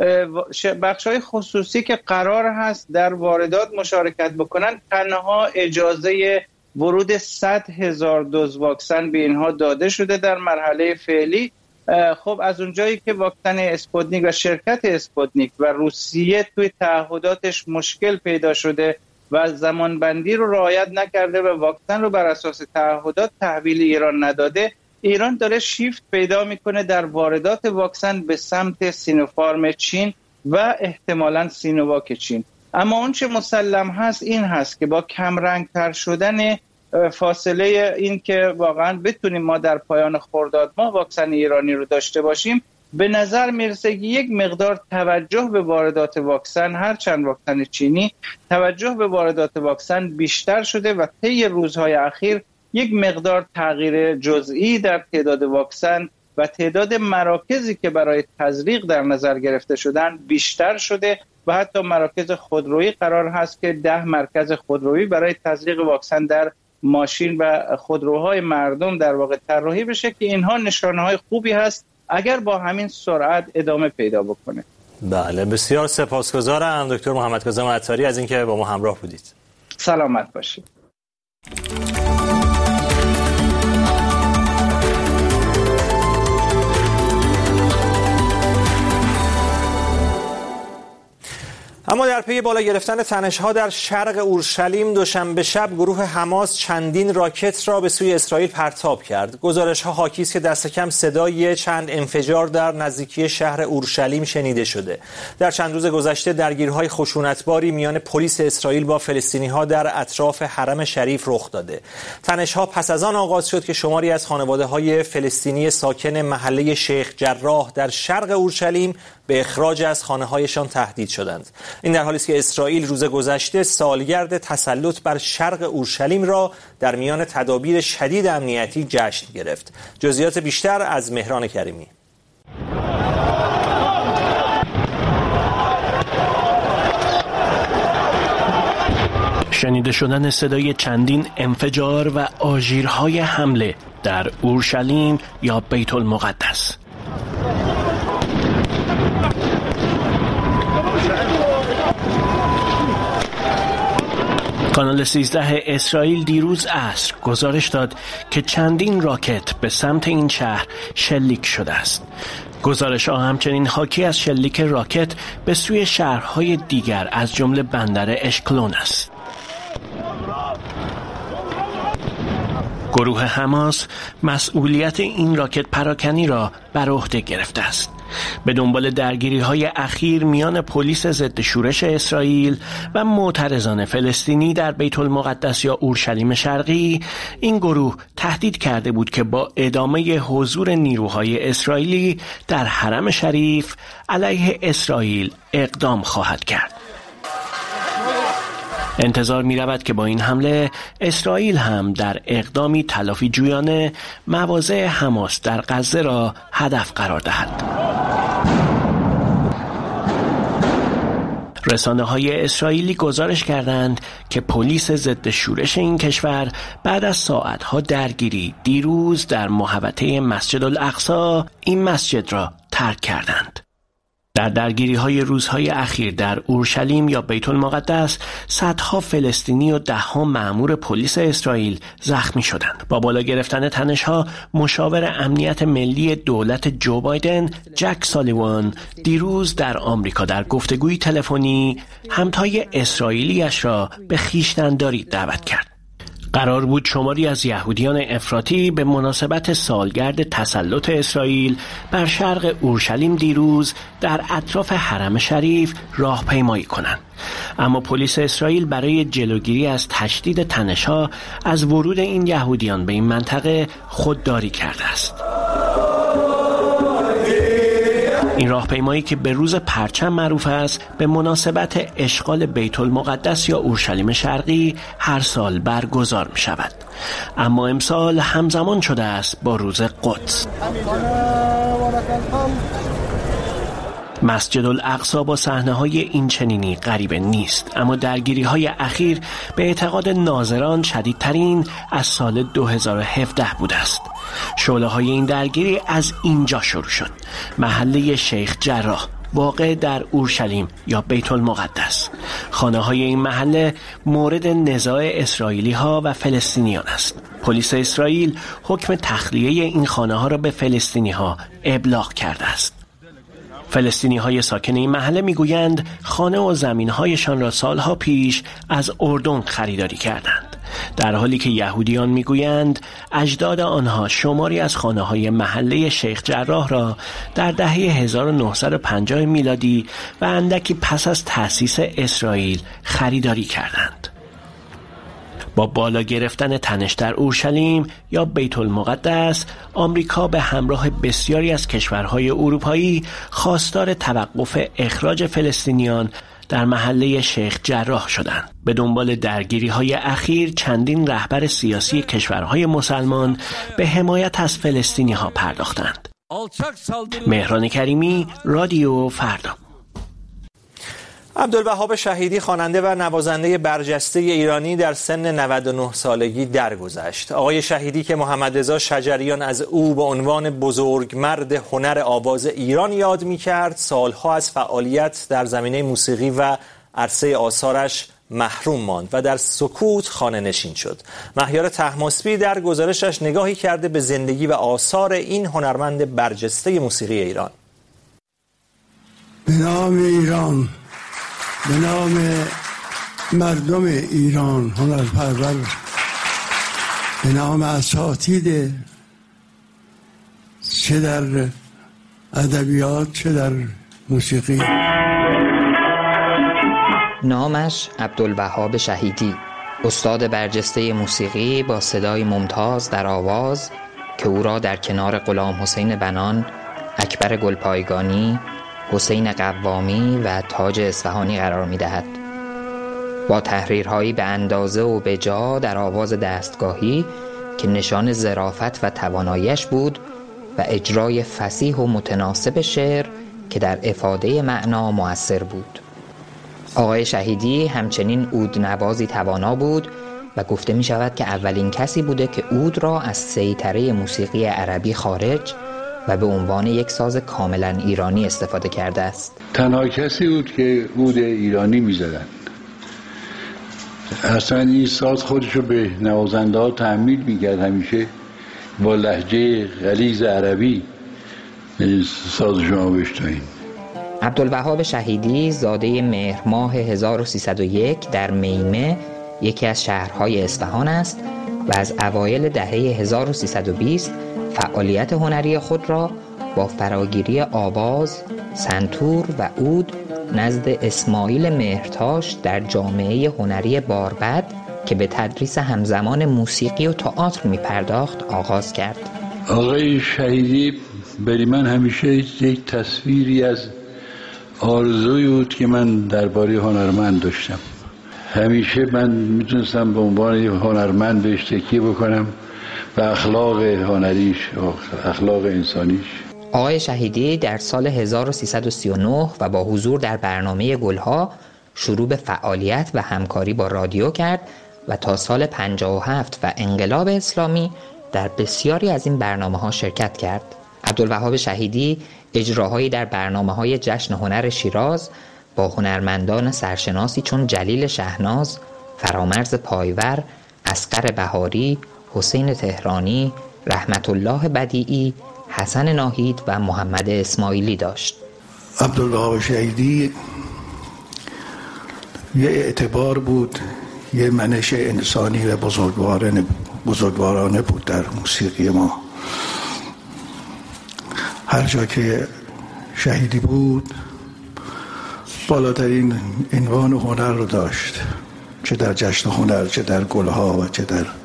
بخش‌های خصوصی که قرار هست در واردات مشارکت بکنن تنها اجازه ورود صد هزار دوز واکسن به اینها داده شده در مرحله فعلی. خب از اونجایی که واکسن اسپوتنیک و شرکت اسپوتنیک و روسیه توی تعهداتش مشکل پیدا شده و زمانبندی رو رعایت نکرده و واکسن رو بر اساس تعهدات تحویل ایران نداده، ایران داره شیفت پیدا میکنه در واردات واکسن به سمت سینوفارم چین و احتمالاً سینوواک چین. اما اون چه مسلم هست این هست که با کمرنگتر شدن فاصله این که واقعا بتونیم ما در پایان خرداد ماه واکسن ایرانی رو داشته باشیم، به نظر میرسه که یک مقدار توجه به واردات واکسن، هرچند واکسن چینی توجه به واردات واکسن بیشتر شده و طی روزهای اخیر یک مقدار تغییر جزئی در تعداد واکسن و تعداد مراکزی که برای تزریق در نظر گرفته شدن بیشتر شده و حتی مراکز خودرویی قرار هست که ده مرکز خودرویی برای تزریق واکسن در ماشین و خودروهای مردم در واقع طراحی بشه که اینها نشانه‌های خوبی هست اگر با همین سرعت ادامه پیدا بکنه. بله، بسیار سپاسگزارم دکتر محمد کاظم عطاری از اینکه با ما همراه بودید. سلامت باشید. اما در پی بالا گرفتن تنش‌ها در شرق اورشلیم دوشنبه شب گروه حماس چندین راکت را به سوی اسرائیل پرتاب کرد. گزارش‌ها حاکی است که دست کم صدای چند انفجار در نزدیکی شهر اورشلیم شنیده شده. در چند روز گذشته درگیری‌های خشونتباری میان پلیس اسرائیل با فلسطینی‌ها در اطراف حرم شریف رخ داده. تنش‌ها پس از آن آغاز شد که شماری از خانواده‌های فلسطینی ساکن محله شیخ جراح در شرق اورشلیم به اخراج از خانه‌هایشان تهدید شدند. این در حالی است که اسرائیل روز گذشته سالگرد تسلط بر شرق اورشلیم را در میان تدابیر شدید امنیتی جشن گرفت. جزئیات بیشتر از مهران کریمی. شنیده شدن صدای چندین انفجار و آژیرهای حمله در اورشلیم یا بیت المقدس. کانال سیزده اسرائیل دیروز عصر گزارش داد که چندین راکت به سمت این شهر شلیک شده است. گزارش ها همچنین حاکی از شلیک راکت به سوی شهرهای دیگر از جمله بندر اشکلون است. گروه حماس مسئولیت این راکت پراکنی را بر عهده گرفته است. به دنبال درگیری‌های اخیر میان پلیس ضد شورش اسرائیل و معترضان فلسطینی در بیت المقدس یا اورشلیم شرقی، این گروه تهدید کرده بود که با ادامه حضور نیروهای اسرائیلی در حرم شریف علیه اسرائیل اقدام خواهد کرد. انتظار می رود که با این حمله اسرائیل هم در اقدامی تلافی جویانه مواضع حماس در غزه را هدف قرار دهد. رسانه های اسرائیلی گزارش کردند که پلیس ضد شورش این کشور بعد از ساعتها درگیری دیروز در محوطه مسجد الاقصی این مسجد را ترک کردند. در درگیری‌های روزهای اخیر در اورشلیم یا بیت المقدس صدها فلسطینی و ده‌ها مأمور پلیس اسرائیل زخمی شدند. با بالا گرفتن تنش‌ها، مشاور امنیت ملی دولت جو بایدن، جک سالیوان، دیروز در آمریکا در گفتگوی تلفنی همتای اسرائیلیش را به خویشتن‌داری دعوت کرد. قرار بود شماری از یهودیان افراطی به مناسبت سالگرد تسلط اسرائیل بر شرق اورشلیم دیروز در اطراف حرم شریف راهپیمایی کنند. اما پلیس اسرائیل برای جلوگیری از تشدید تنش‌ها از ورود این یهودیان به این منطقه خودداری کرده است. این راهپیمایی که به روز پرچم معروف است، به مناسبت اشغال بیت المقدس یا اورشلیم شرقی هر سال برگزار می شود. اما امسال همزمان شده است با روز قدس. مسجد الاقصی با صحنه‌های این چنینی غریبه نیست، اما درگیری‌های اخیر به اعتقاد ناظران شدیدترین از سال دو هزار و هفده بوده است. شعله‌های این درگیری از اینجا شروع شد، محله شیخ جراح واقع در اورشلیم یا بیت المقدس. خانه‌های این محله مورد نزاع اسرائیلی‌ها و فلسطینیان است. پلیس اسرائیل حکم تخلیه این خانه‌ها را به فلسطینی‌ها ابلاغ کرده است. فلسطینی‌های ساکن این محله می‌گویند خانه و زمین‌هایشان را سالها پیش از اردن خریداری کردند، در حالی که یهودیان می‌گویند اجداد آنها شماری از خانه‌های محله شیخ جراح را در دهه هزار و نهصد و پنجاه میلادی و اندکی پس از تأسیس اسرائیل خریداری کردند. با بالا گرفتن تنش در اورشلیم یا بیت المقدس، آمریکا به همراه بسیاری از کشورهای اروپایی خواستار توقف اخراج فلسطینیان در محله شیخ جراح شدند. به دنبال درگیری‌های اخیر، چندین رهبر سیاسی کشورهای مسلمان به حمایت از فلسطینی‌ها پرداختند. مهران کریمی، رادیو فردا. عبدالوهاب شهیدی، خواننده و نوازنده برجسته ایرانی، در سن نود و نه سالگی درگذشت. آقای شهیدی که محمد رضا شجریان از او به عنوان بزرگمرد هنر آواز ایران یاد می‌کرد، سالها از فعالیت در زمینه موسیقی و عرصه آثارش محروم ماند و در سکوت خانه‌نشین شد. مهیار طهماسبی در گزارشش نگاهی کرده به زندگی و آثار این هنرمند برجسته موسیقی ایران. به نام ایران، به نام مردم ایران هنرپرور، به نام اساتید چه در ادبیات چه در موسیقی. نامش عبدالوهاب شهیدی، استاد برجسته موسیقی با صدای ممتاز در آواز که او را در کنار غلام حسین بنان، اکبر گلپایگانی، حسین قوامی و تاج اصفهانی قرار می دهد. با تحریرهایی به اندازه و به جا در آواز دستگاهی که نشان ظرافت و تواناییش بود و اجرای فصیح و متناسب شعر که در افاده معنا مؤثر بود. آقای شهیدی همچنین عودنوازی توانا بود و گفته می شود که اولین کسی بوده که عود را از سیطره موسیقی عربی خارج و به عنوان یک ساز کاملا ایرانی استفاده کرده است. تنها کسی بود که عود ایرانی می زدن. اصلا این ساز خودشو به نوازنده ها تحمیل می کرد، همیشه با لهجه غلیظ عربی ساز شما بشنویم. عبدالوهاب شهیدی زاده مهر ماه هزار و سیصد و یک در میمه، یکی از شهرهای اصفهان است. و از اوایل دهه هزار و سیصد و بیست فعالیت هنری خود را با فراگیری آواز، سنتور و عود نزد اسماعیل مهرتاش در جامعه هنری باربد که به تدریس همزمان موسیقی و تئاتر می پرداخت آغاز کرد. آقای شهیدی برای من همیشه یک تصویری از آرزوی بود که من درباره هنرمند داشتم. همیشه من میتونستم به عنوان هنرمند بهش تکیه بکنم و اخلاق هنریش و اخلاق انسانیش. آقای شهیدی در سال هزار و سیصد و سی و نه و با حضور در برنامه گلها شروع به فعالیت و همکاری با رادیو کرد و تا سال پنجاه و هفت و انقلاب اسلامی در بسیاری از این برنامه‌ها شرکت کرد. عبدالوهاب شهیدی اجراهایی در برنامه‌های جشن هنر شیراز با هنرمندان سرشناسی چون جلیل شهناز، فرامرز پایور، اصغر بهاری، حسین تهرانی، رحمت الله بدیعی، حسن ناهید و محمد اسماعیلی داشت. عبدالوهاب شهیدی یه اعتبار بود، یه منش انسانی و بزرگوارانه بزرگوارانه بود در موسیقی ما. هر جا که شهیدی بود بالاترین عنوان هنر رو داشت، چه در جشن هنر، چه در گلها و چه در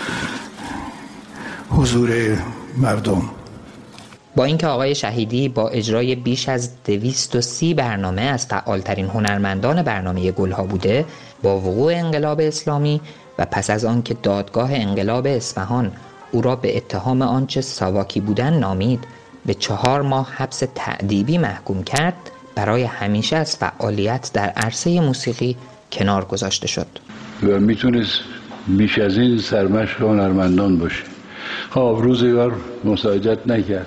حضور مردم. با اینکه آقای شهیدی با اجرای بیش از دویست و سی برنامه از فعالترین هنرمندان برنامه گلها بوده، با وقوع انقلاب اسلامی و پس از آن که دادگاه انقلاب اصفهان او را به اتهام آنچه ساواکی بودن نامید به چهار ماه حبس تأدیبی محکوم کرد، برای همیشه از فعالیت در عرصه موسیقی کنار گذاشته شد و میتونست بیش از این سرمشق هنرمندان باشه. خب روزگار مساعدت نکرد.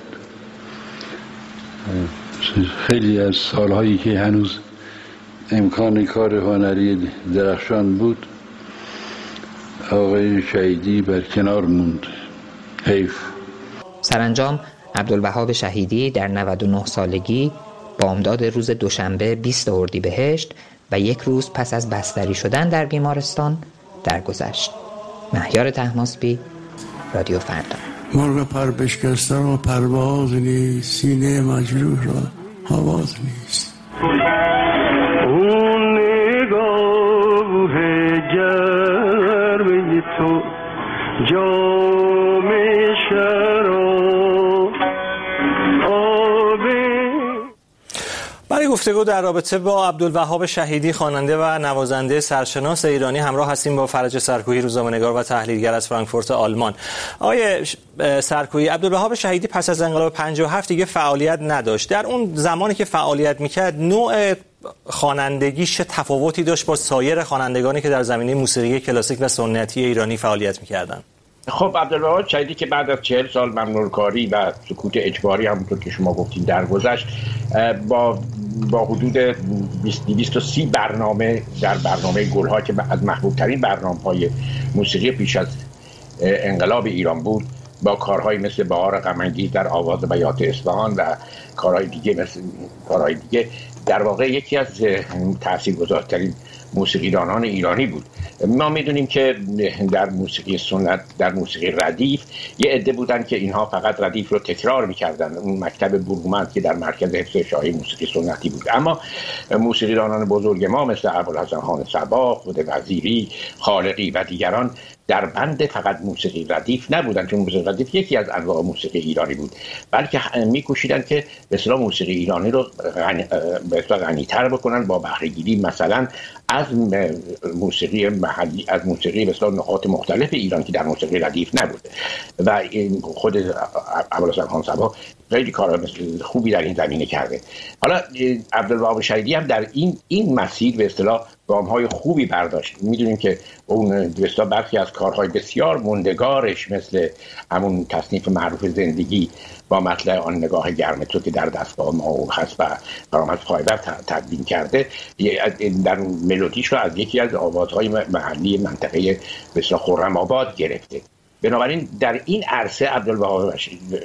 خیلی از سالهایی که هنوز امکان کار هنری درخشان بود آقای شهیدی بر کنار موند. حیف. سرانجام عبدالوهاب شهیدی در نود و نه سالگی بامداد روز دوشنبه بیست اردیبهشت و یک روز پس از بستری شدن در بیمارستان درگذشت. مهیار طهماسبی، رادیو فردا. مرغ پر بشکسته و پرواز نیست، سینه مجروح را آواز نیست. اون نگاه گرم تو جام شراب آبی. برای گفتگو در رابطه با عبدالوهاب شهیدی، خواننده و نوازنده سرشناس ایرانی، همراه هستیم با فرج سرکویی، روزنامه‌نگار و تحلیلگر از فرانکفورت آلمان. آقای سرکویی، عبدالوهاب شهیدی پس از انقلاب پنجاه و هفت دیگه فعالیت نداشت. در اون زمانی که فعالیت میکرد نوع خوانندگیش تفاوتی داشت با سایر خوانندگانی که در زمینه موسیقی کلاسیک و سنتی ایرانی فعالیت میکردن؟ خب عبدالوهاب شهیدی که بعد از چهل سال ممنوع‌کاری و سکوت اجباری همونطور که شما گفتین درگذشت، با با حدود دویست و سی برنامه در برنامه گلها که از محبوب ترین برنامه‌های موسیقی پیش از انقلاب ایران بود، با کارهایی مثل بهار غم‌انگیز در آواز بیات اصفهان و کارهای دیگه مثل کارهای دیگه در واقع یکی از تاثیرگذارترین موسیقیدانان ایرانی بود. ما میدونیم که در موسیقی سنت، در موسیقی ردیف، یه عده بودن که اینها فقط ردیف رو تکرار میکردن، اون مکتب برومند که در مرکز حفظ اشاعه موسیقی سنتی بود. اما موسیقیدانان بزرگ ما مثل ابوالحسن خان صبا، خود وزیری، خالقی و دیگران در بند فقط موسیقی ردیف نبودن، چون موسیقی ردیف یکی از انواع موسیقی ایرانی بود، بلکه میکوشیدن که به اصطلاح موسیقی ایرانی رو غنی به اصطلاح غنی‌تر بکنن با بهره گیری مثلا از موسیقی محلی، از موسیقی به اصطلاح نقاط مختلف ایران که در موسیقی ردیف نبوده. و خود ابوالحسن خان صبا خیلی کارا خوبی در این زمینه کرده. حالا عبدالوهاب شهیدی هم در این این مسیر به اصطلاح گام‌های خوبی برداشت. میدونیم که اون به اصطلاح برخی از کارهای بسیار موندگارش مثل همون تصنیف معروف زندگی با مطلع آن نگاه گرم تو که در دستگاه ما هست و فرامرز پایور تدوین کرده، در ملودیش رو از یکی از آوازهای محلی منطقه به اصطلاح خرم آباد گرفته بنابراین در این عرصه عبدالوهاب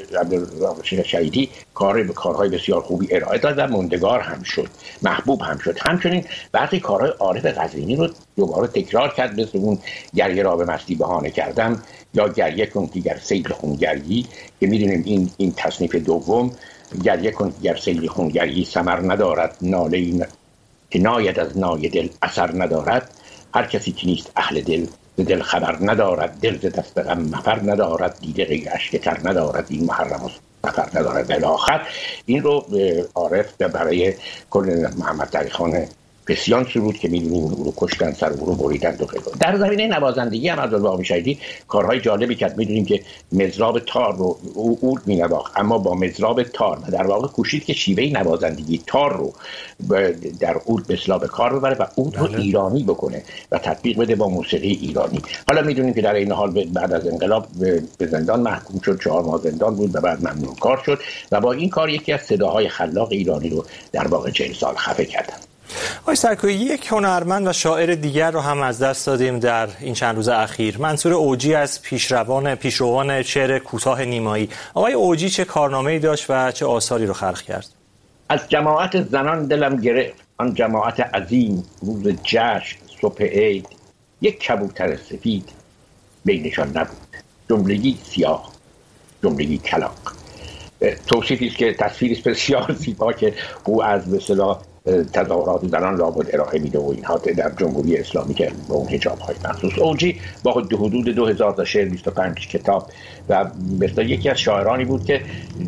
شهیدی کار به کارهای بسیار خوبی ارائه داد و موندگار هم شد، محبوب هم شد. همچنین بعضی کارهای عارف قزوینی رو دوباره تکرار کرد، مثل اون گریه را به مستی بهانه کردم یا گریه کن دیگر سیل خونگری که میدونیم این این تصنیف دوم، گریه کن دیگر سیل خونگری ثمر ندارد، ناله که ناید از نای دل اثر ندارد، هر کسی که نیست اهل دل دل خبر ندارد، دل ز دست غم مفر ندارد، دیده غیر اشک تر ندارد، این محرم و سفر ندارد. به آخر این رو عارف برای کل محمد تقی خان بسیار سرود که میدونیم او رو کشتن، سر او رو بریدن و غیره. در زمینه نوازندگی هم عبدالوهاب شهیدی کارهای جالبی کرد. میدونیم که مضراب تار رو او اود مینواخت، اما با مضراب تار و در واقع کوشید که شیوه نوازندگی تار رو در اود به اصطلاح به کار ببره و اود رو ایرانی بکنه و تطبیق بده با موسیقی ایرانی. حالا میدونیم که در این حال بعد از انقلاب به زندان محکوم شد، چهار ماه زندان بود و بعد ممنوع کار شد و با این کار یکی از صداهای خلاق ایرانی رو در واقع چهل سال خفه کردن. آقای سرکویی، یک هنرمند و شاعر دیگر رو هم از دست دادیم در این چند روز اخیر، منصور اوجی از پیشروان پیشروان شعر کوتاه نیمایی. آقای اوجی چه کارنامه‌ای داشت و چه آثاری رو خلق کرد؟ از جماعت زنان دلم گرفت، آن جماعت عظیم، روز جشن صبح عید، یک کبوتر سفید بینشان نبود، جملگی سیاه، جملگی کلاغ. توصیفی است که تصویری است بسیار زیبا که او از به اصطلاح تظاهرات زنان لابد ارائه میده و اینها در جمهوری اسلامی که با اون حجاب های مخصوص. اوجی با حدود دو هزار تا شعر، بیست و پنج کتاب و مثلا یکی از شاعرانی بود که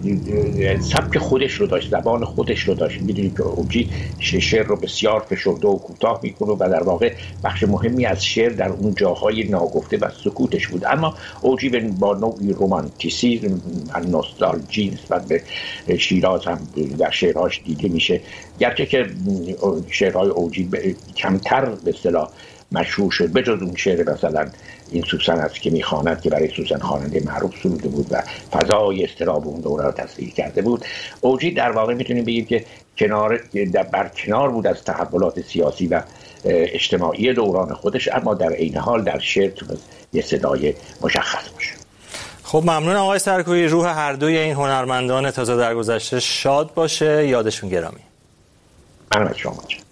سبک خودش رو داشت، زبان خودش رو داشت. میدونید که اوجی شعر رو بسیار فشرده و کوتاه میکنه و در واقع بخش مهمی از شعر در اون جاهای ناگفته و سکوتش بود. اما اوجی با نوعی رومانتیسیسم و نوستالژی نسبت به شیراز هم در شعرهاش دیده میشه، گرچه که شعرهای اوجی کمتر به اصطلاح مشهور شد، بجز اون شعر مثلا این سوسن است که میخواند که برای سوسن خواننده معروف سروده بود و فضای اضطراب اون دوره رو تصویر کرده بود. اوجی در واقع میتونیم بگیم که کنار بر کنار بود از تحولات سیاسی و اجتماعی دوران خودش، اما در عین حال در شعر تونست یه صدای مشخص باشه. خب ممنون آقای سرکویی. روح هر دوی این هنرمندان تازه درگذشته شاد باشه، یادشون گرامی. من از شما چه.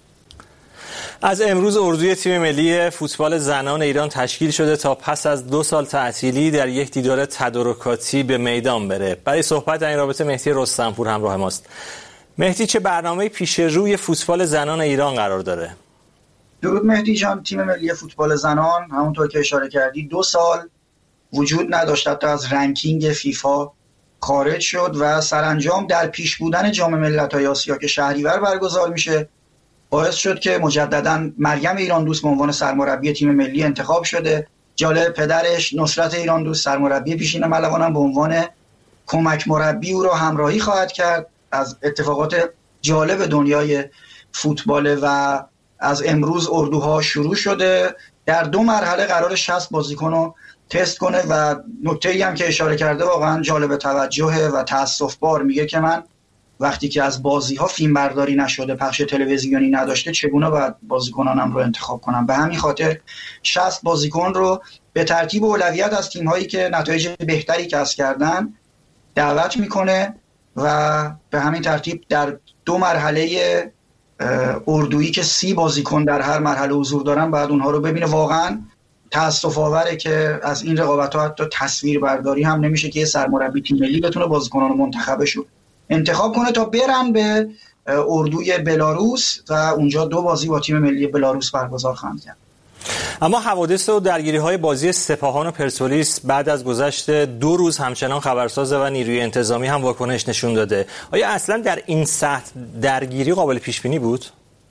از امروز اردوی تیم ملی فوتبال زنان ایران تشکیل شده تا پس از دو سال تعطیلی در یک دیدار تدارکاتی به میدان بره. برای صحبت در این رابطه مهدی رستمپور همراه ماست. مهدی، چه برنامه پیش روی فوتبال زنان ایران قرار داره؟ درود مهدی جان. تیم ملی فوتبال زنان همونطور که اشاره کردی دو سال وجود نداشت، حتی از رنکینگ فیفا خارج شد و سرانجام در پیش بودن جام ملت‌های آسیا که شهریور برگزار میشه باعث شد که مجددا مریم ایران دوست به عنوان سرمربی تیم ملی انتخاب شده. جالب، پدرش نصرت ایران دوست سرمربی پیشین ملوان هم به عنوان کمک مربی او را همراهی خواهد کرد. از اتفاقات جالب دنیای فوتبال و از امروز اردوها شروع شده. در دو مرحله قرار شصت بازیکن رو تست کنه و نکته‌ای هم که اشاره کرده واقعا جالب توجهه و تأسف بار. میگه که من وقتی که از بازی‌ها فیلم برداری نشده، پخش تلویزیونی نداشته، چگونه باید بازیکنانم رو انتخاب کنم؟ به همین خاطر شصت بازیکن رو به ترتیب اولویت از تیم‌هایی که نتایج بهتری کسب کردن دعوت میکنه و به همین ترتیب در دو مرحله اردویی که سی بازیکن در هر مرحله حضور دارن بعد اونها رو ببینه. واقعا تأسف آوره که از این رقابت‌ها حتی تصویر برداری هم نمیشه که یه سرمربی تیم ملی بتونه بازیکنان منتخبش رو انتخاب کنه تا برن به اردوی بلاروس و اونجا دو بازی با تیم ملی بلاروس برگزار خواهند کرد. اما حوادث و درگیری‌های بازی سپاهان و پرسپولیس بعد از گذشت دو روز همچنان خبرساز و نیروی انتظامی هم واکنش نشون داده. آیا اصلا در این سطح درگیری قابل پیش بینی بود؟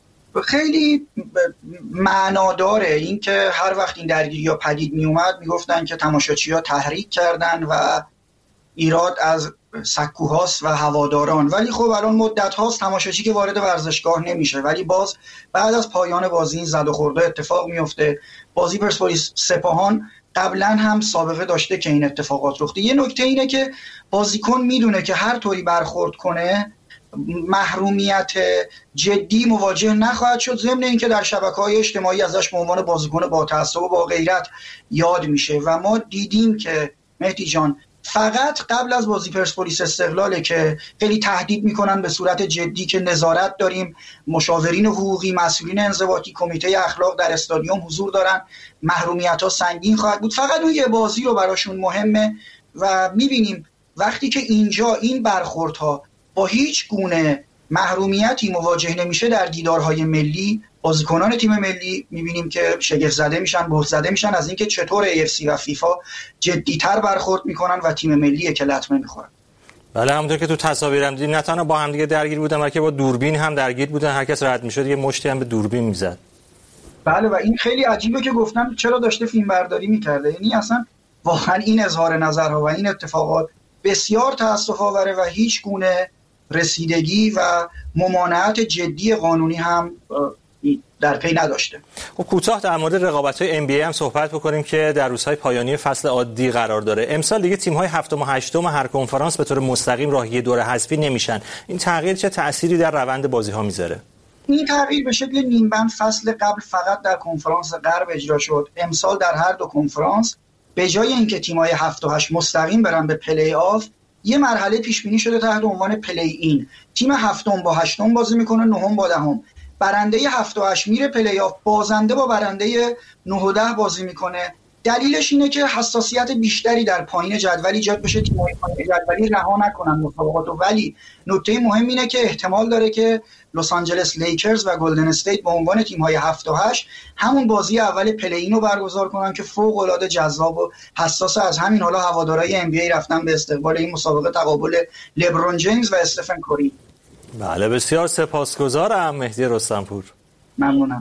خیلی معناداره این که هر وقت این درگیری‌ها پدید می اومد میگفتن که تماشاچی‌ها تحریک کردن و ایراد از سکوهاست و هواداران، ولی خب الان مدت هاست تماشاچی که وارد ورزشگاه نمیشه، ولی باز بعد از پایان بازی این زد و خورده اتفاق میفته. بازی پرسپولیس سپاهان قبلا هم سابقه داشته که این اتفاقات رخ داده. یه نکته اینه که بازیکن میدونه که هر طوری برخورد کنه محرومیت جدی مواجه نخواهد شد، ضمن اینکه در شبکه‌های اجتماعی ازش به عنوان بازیکن با تعصب و با غیرت یاد میشه. و ما دیدیم که مهدی جان فقط قبل از بازی پرسپولیس استقلاله که خیلی تهدید میکنن به صورت جدی که نظارت داریم، مشاورین حقوقی، مسئولین انضباطی، کمیته اخلاق در استادیوم حضور دارن، محرومیت‌ها سنگین خواهد بود. فقط اون یه بازی رو براشون مهمه و میبینیم وقتی که اینجا این برخوردها با هیچ گونه محرومیتی مواجه نمیشه در دیدارهای ملی، بازیکنان تیم ملی میبینیم که شگفت زده میشن، بهت زده میشن از اینکه چطور ای اف سی و فیفا جدی‌تر برخورد میکنن و تیم ملی که لطمه میخورن. بله، همونطور که تو تصاویرم دیدیم نه تنها با هم دیگه درگیر بودن بلکه با دوربین هم درگیر بودن، هر کس رد میشد یه مشتی هم به دوربین میزد. بله و این خیلی عجیبه که گفتم چرا داشته فیلم برداری میکرده. یعنی اصلا واقعا این اظهار نظرها و این اتفاقات بسیار تأسف آوره و هیچ گونه رسیدگی و ممانعت جدی قانونی هم در پی نداشته. خب کوتاه در مورد رقابت‌های ام بی ای هم صحبت بکنیم که در روزهای پایانی فصل عادی قرار داره. امسال دیگه تیم‌های هفتم و هشتم هر کنفرانس به طور مستقیم راهی دور حذفی نمیشن. این تغییر چه تأثیری در روند بازی‌ها میذاره؟ این تغییر به شکل نیمبند فصل قبل فقط در کنفرانس غرب اجرا شد. امسال در هر دو کنفرانس به جای اینکه تیم‌های هفت و هشت مستقیم برن به پلی آف، یه مرحله پیش بینی شده تحت عنوان پلی این. تیم هفتم با هشتم بازی میکنه، نهم با دهم. برنده هفت و هشت میره پلی آف، بازنده با برنده نه و ده بازی میکنه. دلیلش اینه که حساسیت بیشتری در پایین جدول ایجاد بشه، تیم‌های پایین جدولی رها نکنن مسابقاتو. ولی نکته مهم اینه که احتمال داره که لس آنجلس لیکرز و گلدن استیت به عنوان تیم‌های هفت و هشت همون بازی اول پلی این رو برگزار کنن که فوق‌العاده جذاب و حساس. از همین حالا هوادارهای ام بی ای رفتن به استقبال این مسابقه تقابل لبرون جیمز و استفن کوری. بله، بسیار سپاسگزارم مهدی رستمپور. ممنونم.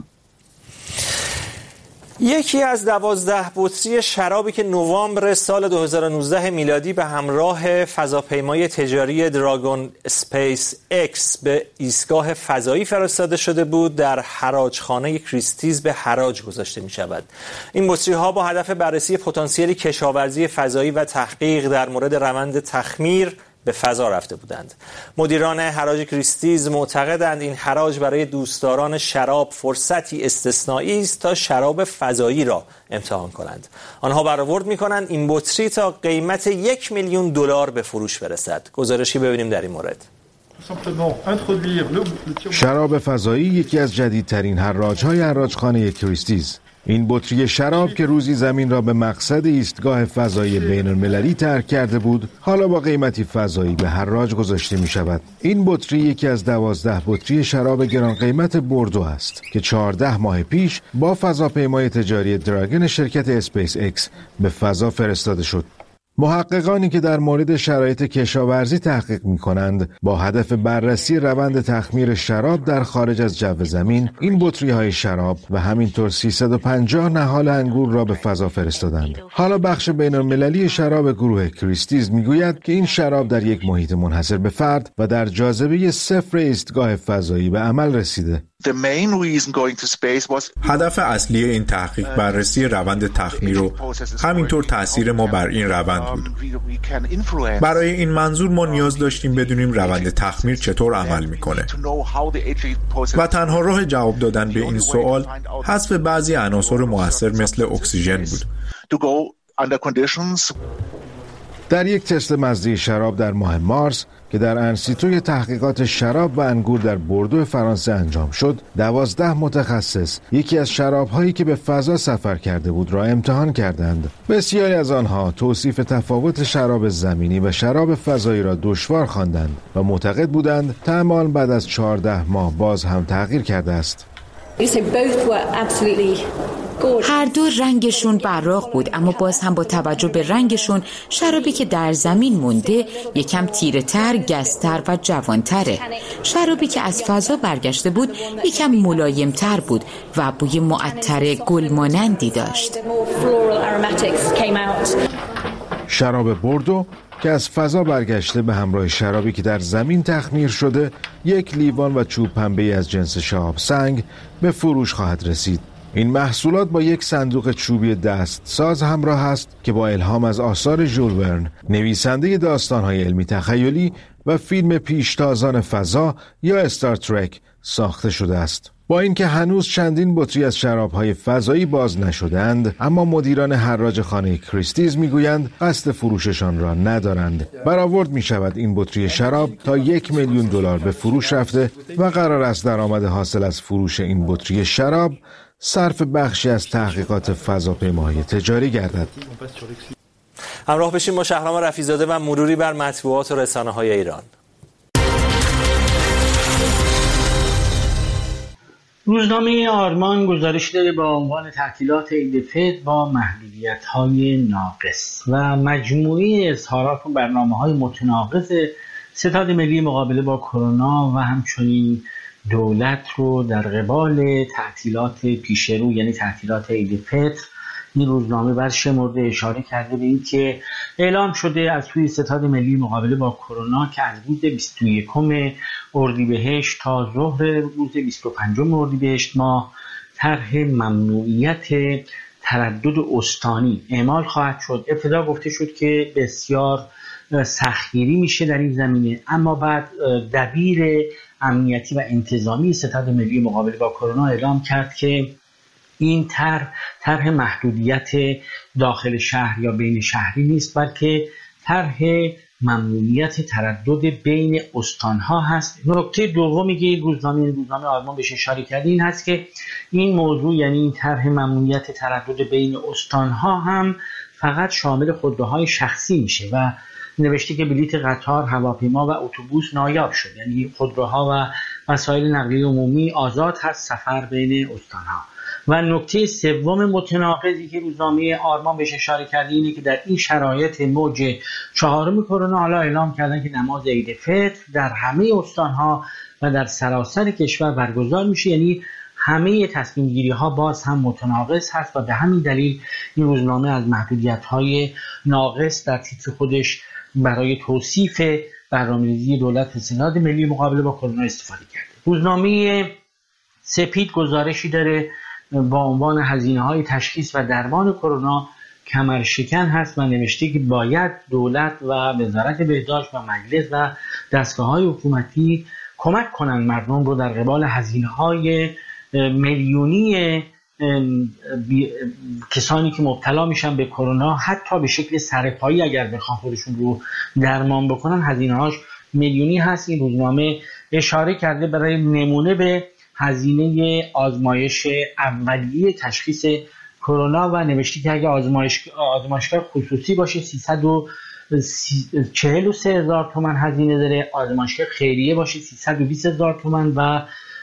یکی از دوازده بطری شرابی که نوامبر سال دو هزار و نوزده میلادی به همراه فضاپیمای تجاری دراگون اسپیس اکس به ایستگاه فضایی فرستاده شده بود در حراجخانه کریستیز به حراج گذاشته می شود. این بطری ها با هدف بررسی پتانسیل کشاورزی فضایی و تحقیق در مورد روند تخمیر به فضا رفته بودند. مدیران حراج کریستیز معتقدند این حراج برای دوستداران شراب فرصتی استثنایی است تا شراب فضایی را امتحان کنند. آنها برآورد می‌کنند این بطری تا قیمت یک میلیون دلار به فروش برسد. گزارشی ببینیم در این مورد. شراب فضایی یکی از جدیدترین حراج‌های حراجخانه کریستیز. این بطری شراب که روزی زمین را به مقصد ایستگاه فضایی بین المللی ترک کرده بود، حالا با قیمتی فضایی به حراج گذاشته می شود. این بطری یکی از دوازده بطری شراب گران قیمت بوردو است که چهارده ماه پیش با فضاپیمای تجاری دراگن شرکت اسپیس اکس به فضا فرستاده شد. محققانی که در مورد شرایط کشاورزی تحقیق می کنند با هدف بررسی روند تخمیر شراب در خارج از جو زمین این بطری های شراب و همینطور سیصد و پنجاه نهال انگور را به فضا فرستادند. حالا بخش بین المللی شراب گروه کریستیز می گوید که این شراب در یک محیط منحصر به فرد و در جاذبه صفر ایستگاه فضایی به عمل رسیده. هدف اصلی این تحقیق بررسی روند تخمیر و همینطور تأثیر ما بر این روند بود. برای این منظور ما نیاز داشتیم بدونیم روند تخمیر چطور عمل میکنه و تنها راه جواب دادن به این سوال حذف بعضی عناصر مؤثر مثل اکسیژن بود. در یک تست مزه شراب در ماه مارس که در انسیتوی تحقیقات شراب و انگور در بوردو فرانسه انجام شد، دوازده متخصص یکی از شراب‌هایی که به فضا سفر کرده بود را امتحان کردند. بسیاری از آنها توصیف تفاوت شراب زمینی و شراب فضایی را دشوار خواندند و معتقد بودند طعم آن بعد از چهارده ماه باز هم تغییر کرده است. هر دو رنگشون براق بود، اما باز هم با توجه به رنگشون شرابی که در زمین مونده یکم تیره تر، گستر و جوانتره. شرابی که از فضا برگشته بود یکم ملایم تر بود و بوی معطر گل مانندی داشت. شراب بوردو که از فضا برگشته به همراه شرابی که در زمین تخمیر شده یک لیوان و چوب پنبه‌ای از جنس شهاب سنگ به فروش خواهد رسید. این محصولات با یک صندوق چوبی دست ساز همراه است که با الهام از آثار ژول ورن، نویسنده داستان‌های علمی تخیلی، و فیلم پیشتازان فضا یا استار ترک ساخته شده است. با اینکه هنوز چندین بطری از شراب‌های فضایی باز نشدند، اما مدیران حراج خانه کریستیز میگویند قصد فروششان را ندارند. برآورد می‌شود این بطری شراب تا یک میلیون دلار به فروش رفته و قرار است درآمد حاصل از فروش این بطری شراب صرف بخشی از تحقیقات فضاپیماهای تجاری گردد. همراه بشیم با شهرام رفیع‌زاده و مروری بر مطبوعات و رسانه‌های ایران. روزنامه آرمان گزارش داده با عنوان تعطیلات عید فطر با محدودیت‌های ناقص و مجموعه اظهارات و برنامه‌های متناقض ستاد ملی مقابله با کرونا و همچنین دولت رو در قبال تعطیلات پیش رو یعنی تعطیلات عید فطر این روزنامه برشمرده، اشاره کرده به این که اعلام شده از سوی ستاد ملی مقابله با کرونا که از روز بیست و یکم اردیبهشت تا ظهر روز بیست و پنجم اردیبهشت ماه طرح ممنوعیت تردد استانی اعمال خواهد شد. ابتدا گفته شد که بسیار سختگیری میشه در این زمینه، اما بعد دبیر امنیتی و انتظامی ستاد ملی مقابله با کرونا اعلام کرد که این طرح طرح محدودیت داخل شهر یا بین شهری نیست، بلکه طرح ممنوعیت تردد بین استانها هست. نکته دومی که روزنامه روزنامه آلمان بهش اشاره کرده این هست که این موضوع یعنی این طرح ممنوعیت تردد بین استانها هم فقط شامل خودروهای شخصی میشه و نوشته که بلیت قطار، هواپیما و اتوبوس نایاب شد، یعنی خودروها و وسایل نقلیه عمومی آزاد هست سفر بین استانها. و نکته سوم متناقضی که روزنامه آرمان بهش اشاره کرده اینه که در این شرایط موج چهارم کرونا حالا اعلام کردن که نماز عید فطر در همه استانها و در سراسر کشور برگزار میشه، یعنی همه تصمیم گیری ها باز هم متناقض هست و به همین دلیل این روزنامه از محدودیت های ناقص در تیتر خودش برای توصیف برنامه‌ریزی دولت ستاد ملی مقابله با کرونا استفاده کرده. روزنامه سپید گزارشی داره با عنوان هزینه‌های تشخیص و درمان کرونا کمرشکن هست و نوشته که باید دولت و وزارت بهداشت و مجلس و دستگاه‌های حکومتی کمک کنند مردم رو در قبال هزینه‌های میلیونی کسانی که مبتلا میشن به کرونا حتی به شکل سرپایی اگر بخوان خودشون رو درمان بکنن هزینه‌هاش میلیونی هست. این روزنامه اشاره کرده برای نمونه به هزینه آزمایش اولیه تشخیص کرونا و نوشته که اگه آزمایش آزمایشگاه خصوصی باشه سیصد و چهل و سه هزار تومان هزینه داره، آزمایشگاه خیریه باشه سیصد و بیست هزار تومان و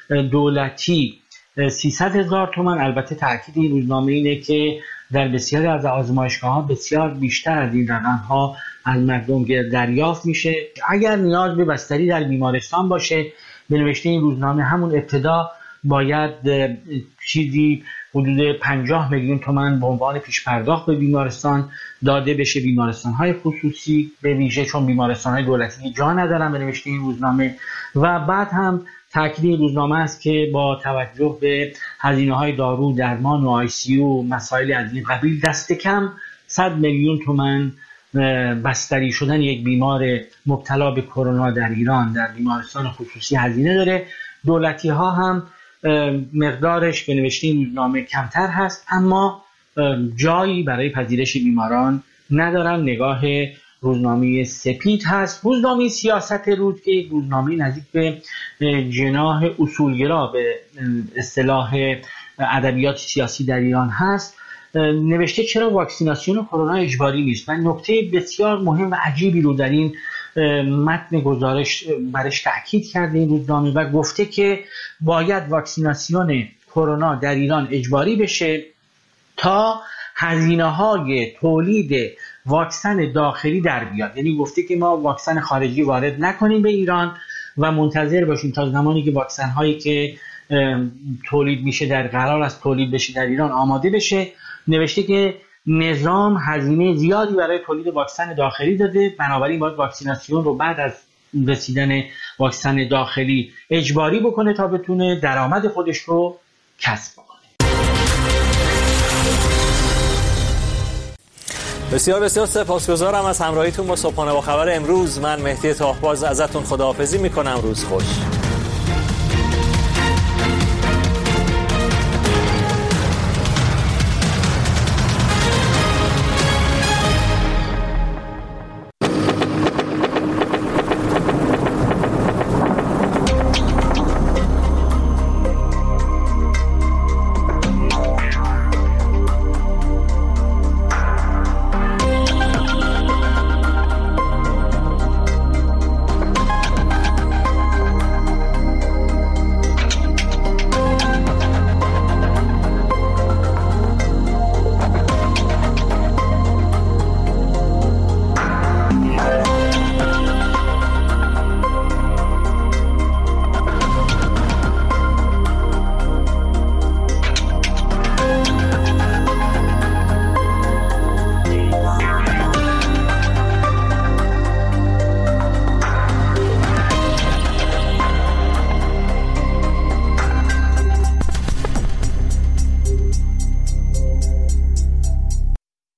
دولتی سیصد هزار تومان. البته تاکید این روزنامه اینه که در بسیاری از آزمایشگاه‌ها بسیار بیشتر از این رقم‌ها از مردم دریافت میشه. اگر نیاز به بستری در بیمارستان باشه به نوشته این روزنامه همون ابتدا باید چیزی حدود پنجاه میلیون تومان به عنوان پیش پرداخت به بیمارستان داده بشه، بیمارستان‌های خصوصی به ویژه، چون بیمارستان‌های دولتی جا ندارن به نوشته این روزنامه. و بعد هم تاکید این روزنامه است که با توجه به هزینه‌های دارو، درمان و آی سی یو مسائل از این قبیل دست کم صد میلیون تومان بستری شدن یک بیمار مبتلا به کرونا در ایران در بیمارستان خصوصی هزینه داره. دولتی ها هم مقدارش به نوشته این روزنامه کمتر هست اما جایی برای پذیرش بیماران ندارن. نگاه روزنامه سپید هست. روزنامه سیاست روز که روزنامه نزدیک به جناح اصولگرا به اصطلاح ادبیات سیاسی در ایران هست نوشته چرا واکسیناسیون کرونا اجباری نیست و نکته بسیار مهم و عجیبی رو در این متن گزارش برش تاکید کرده این روزنامه و گفته که باید واکسیناسیون کرونا در ایران اجباری بشه تا هزینه‌های تولید واکسن داخلی در بیاد. یعنی گفته که ما واکسن خارجی وارد نکنیم به ایران و منتظر باشیم تا زمانی که واکسن هایی که تولید میشه در قرار است تولید بشه در ایران آماده بشه. نوشته که نظام هزینه زیادی برای تولید واکسن داخلی داده، بنابراین باید واکسیناسیون رو بعد از رسیدن واکسن داخلی اجباری بکنه تا بتونه درآمد خودش رو کسب کنه. بسیار بسیار سپاسگزارم از همراهیتون با صبحانه با خبر امروز. من مهدی تاهباز ازتون خداحافظی میکنم. روز خوش.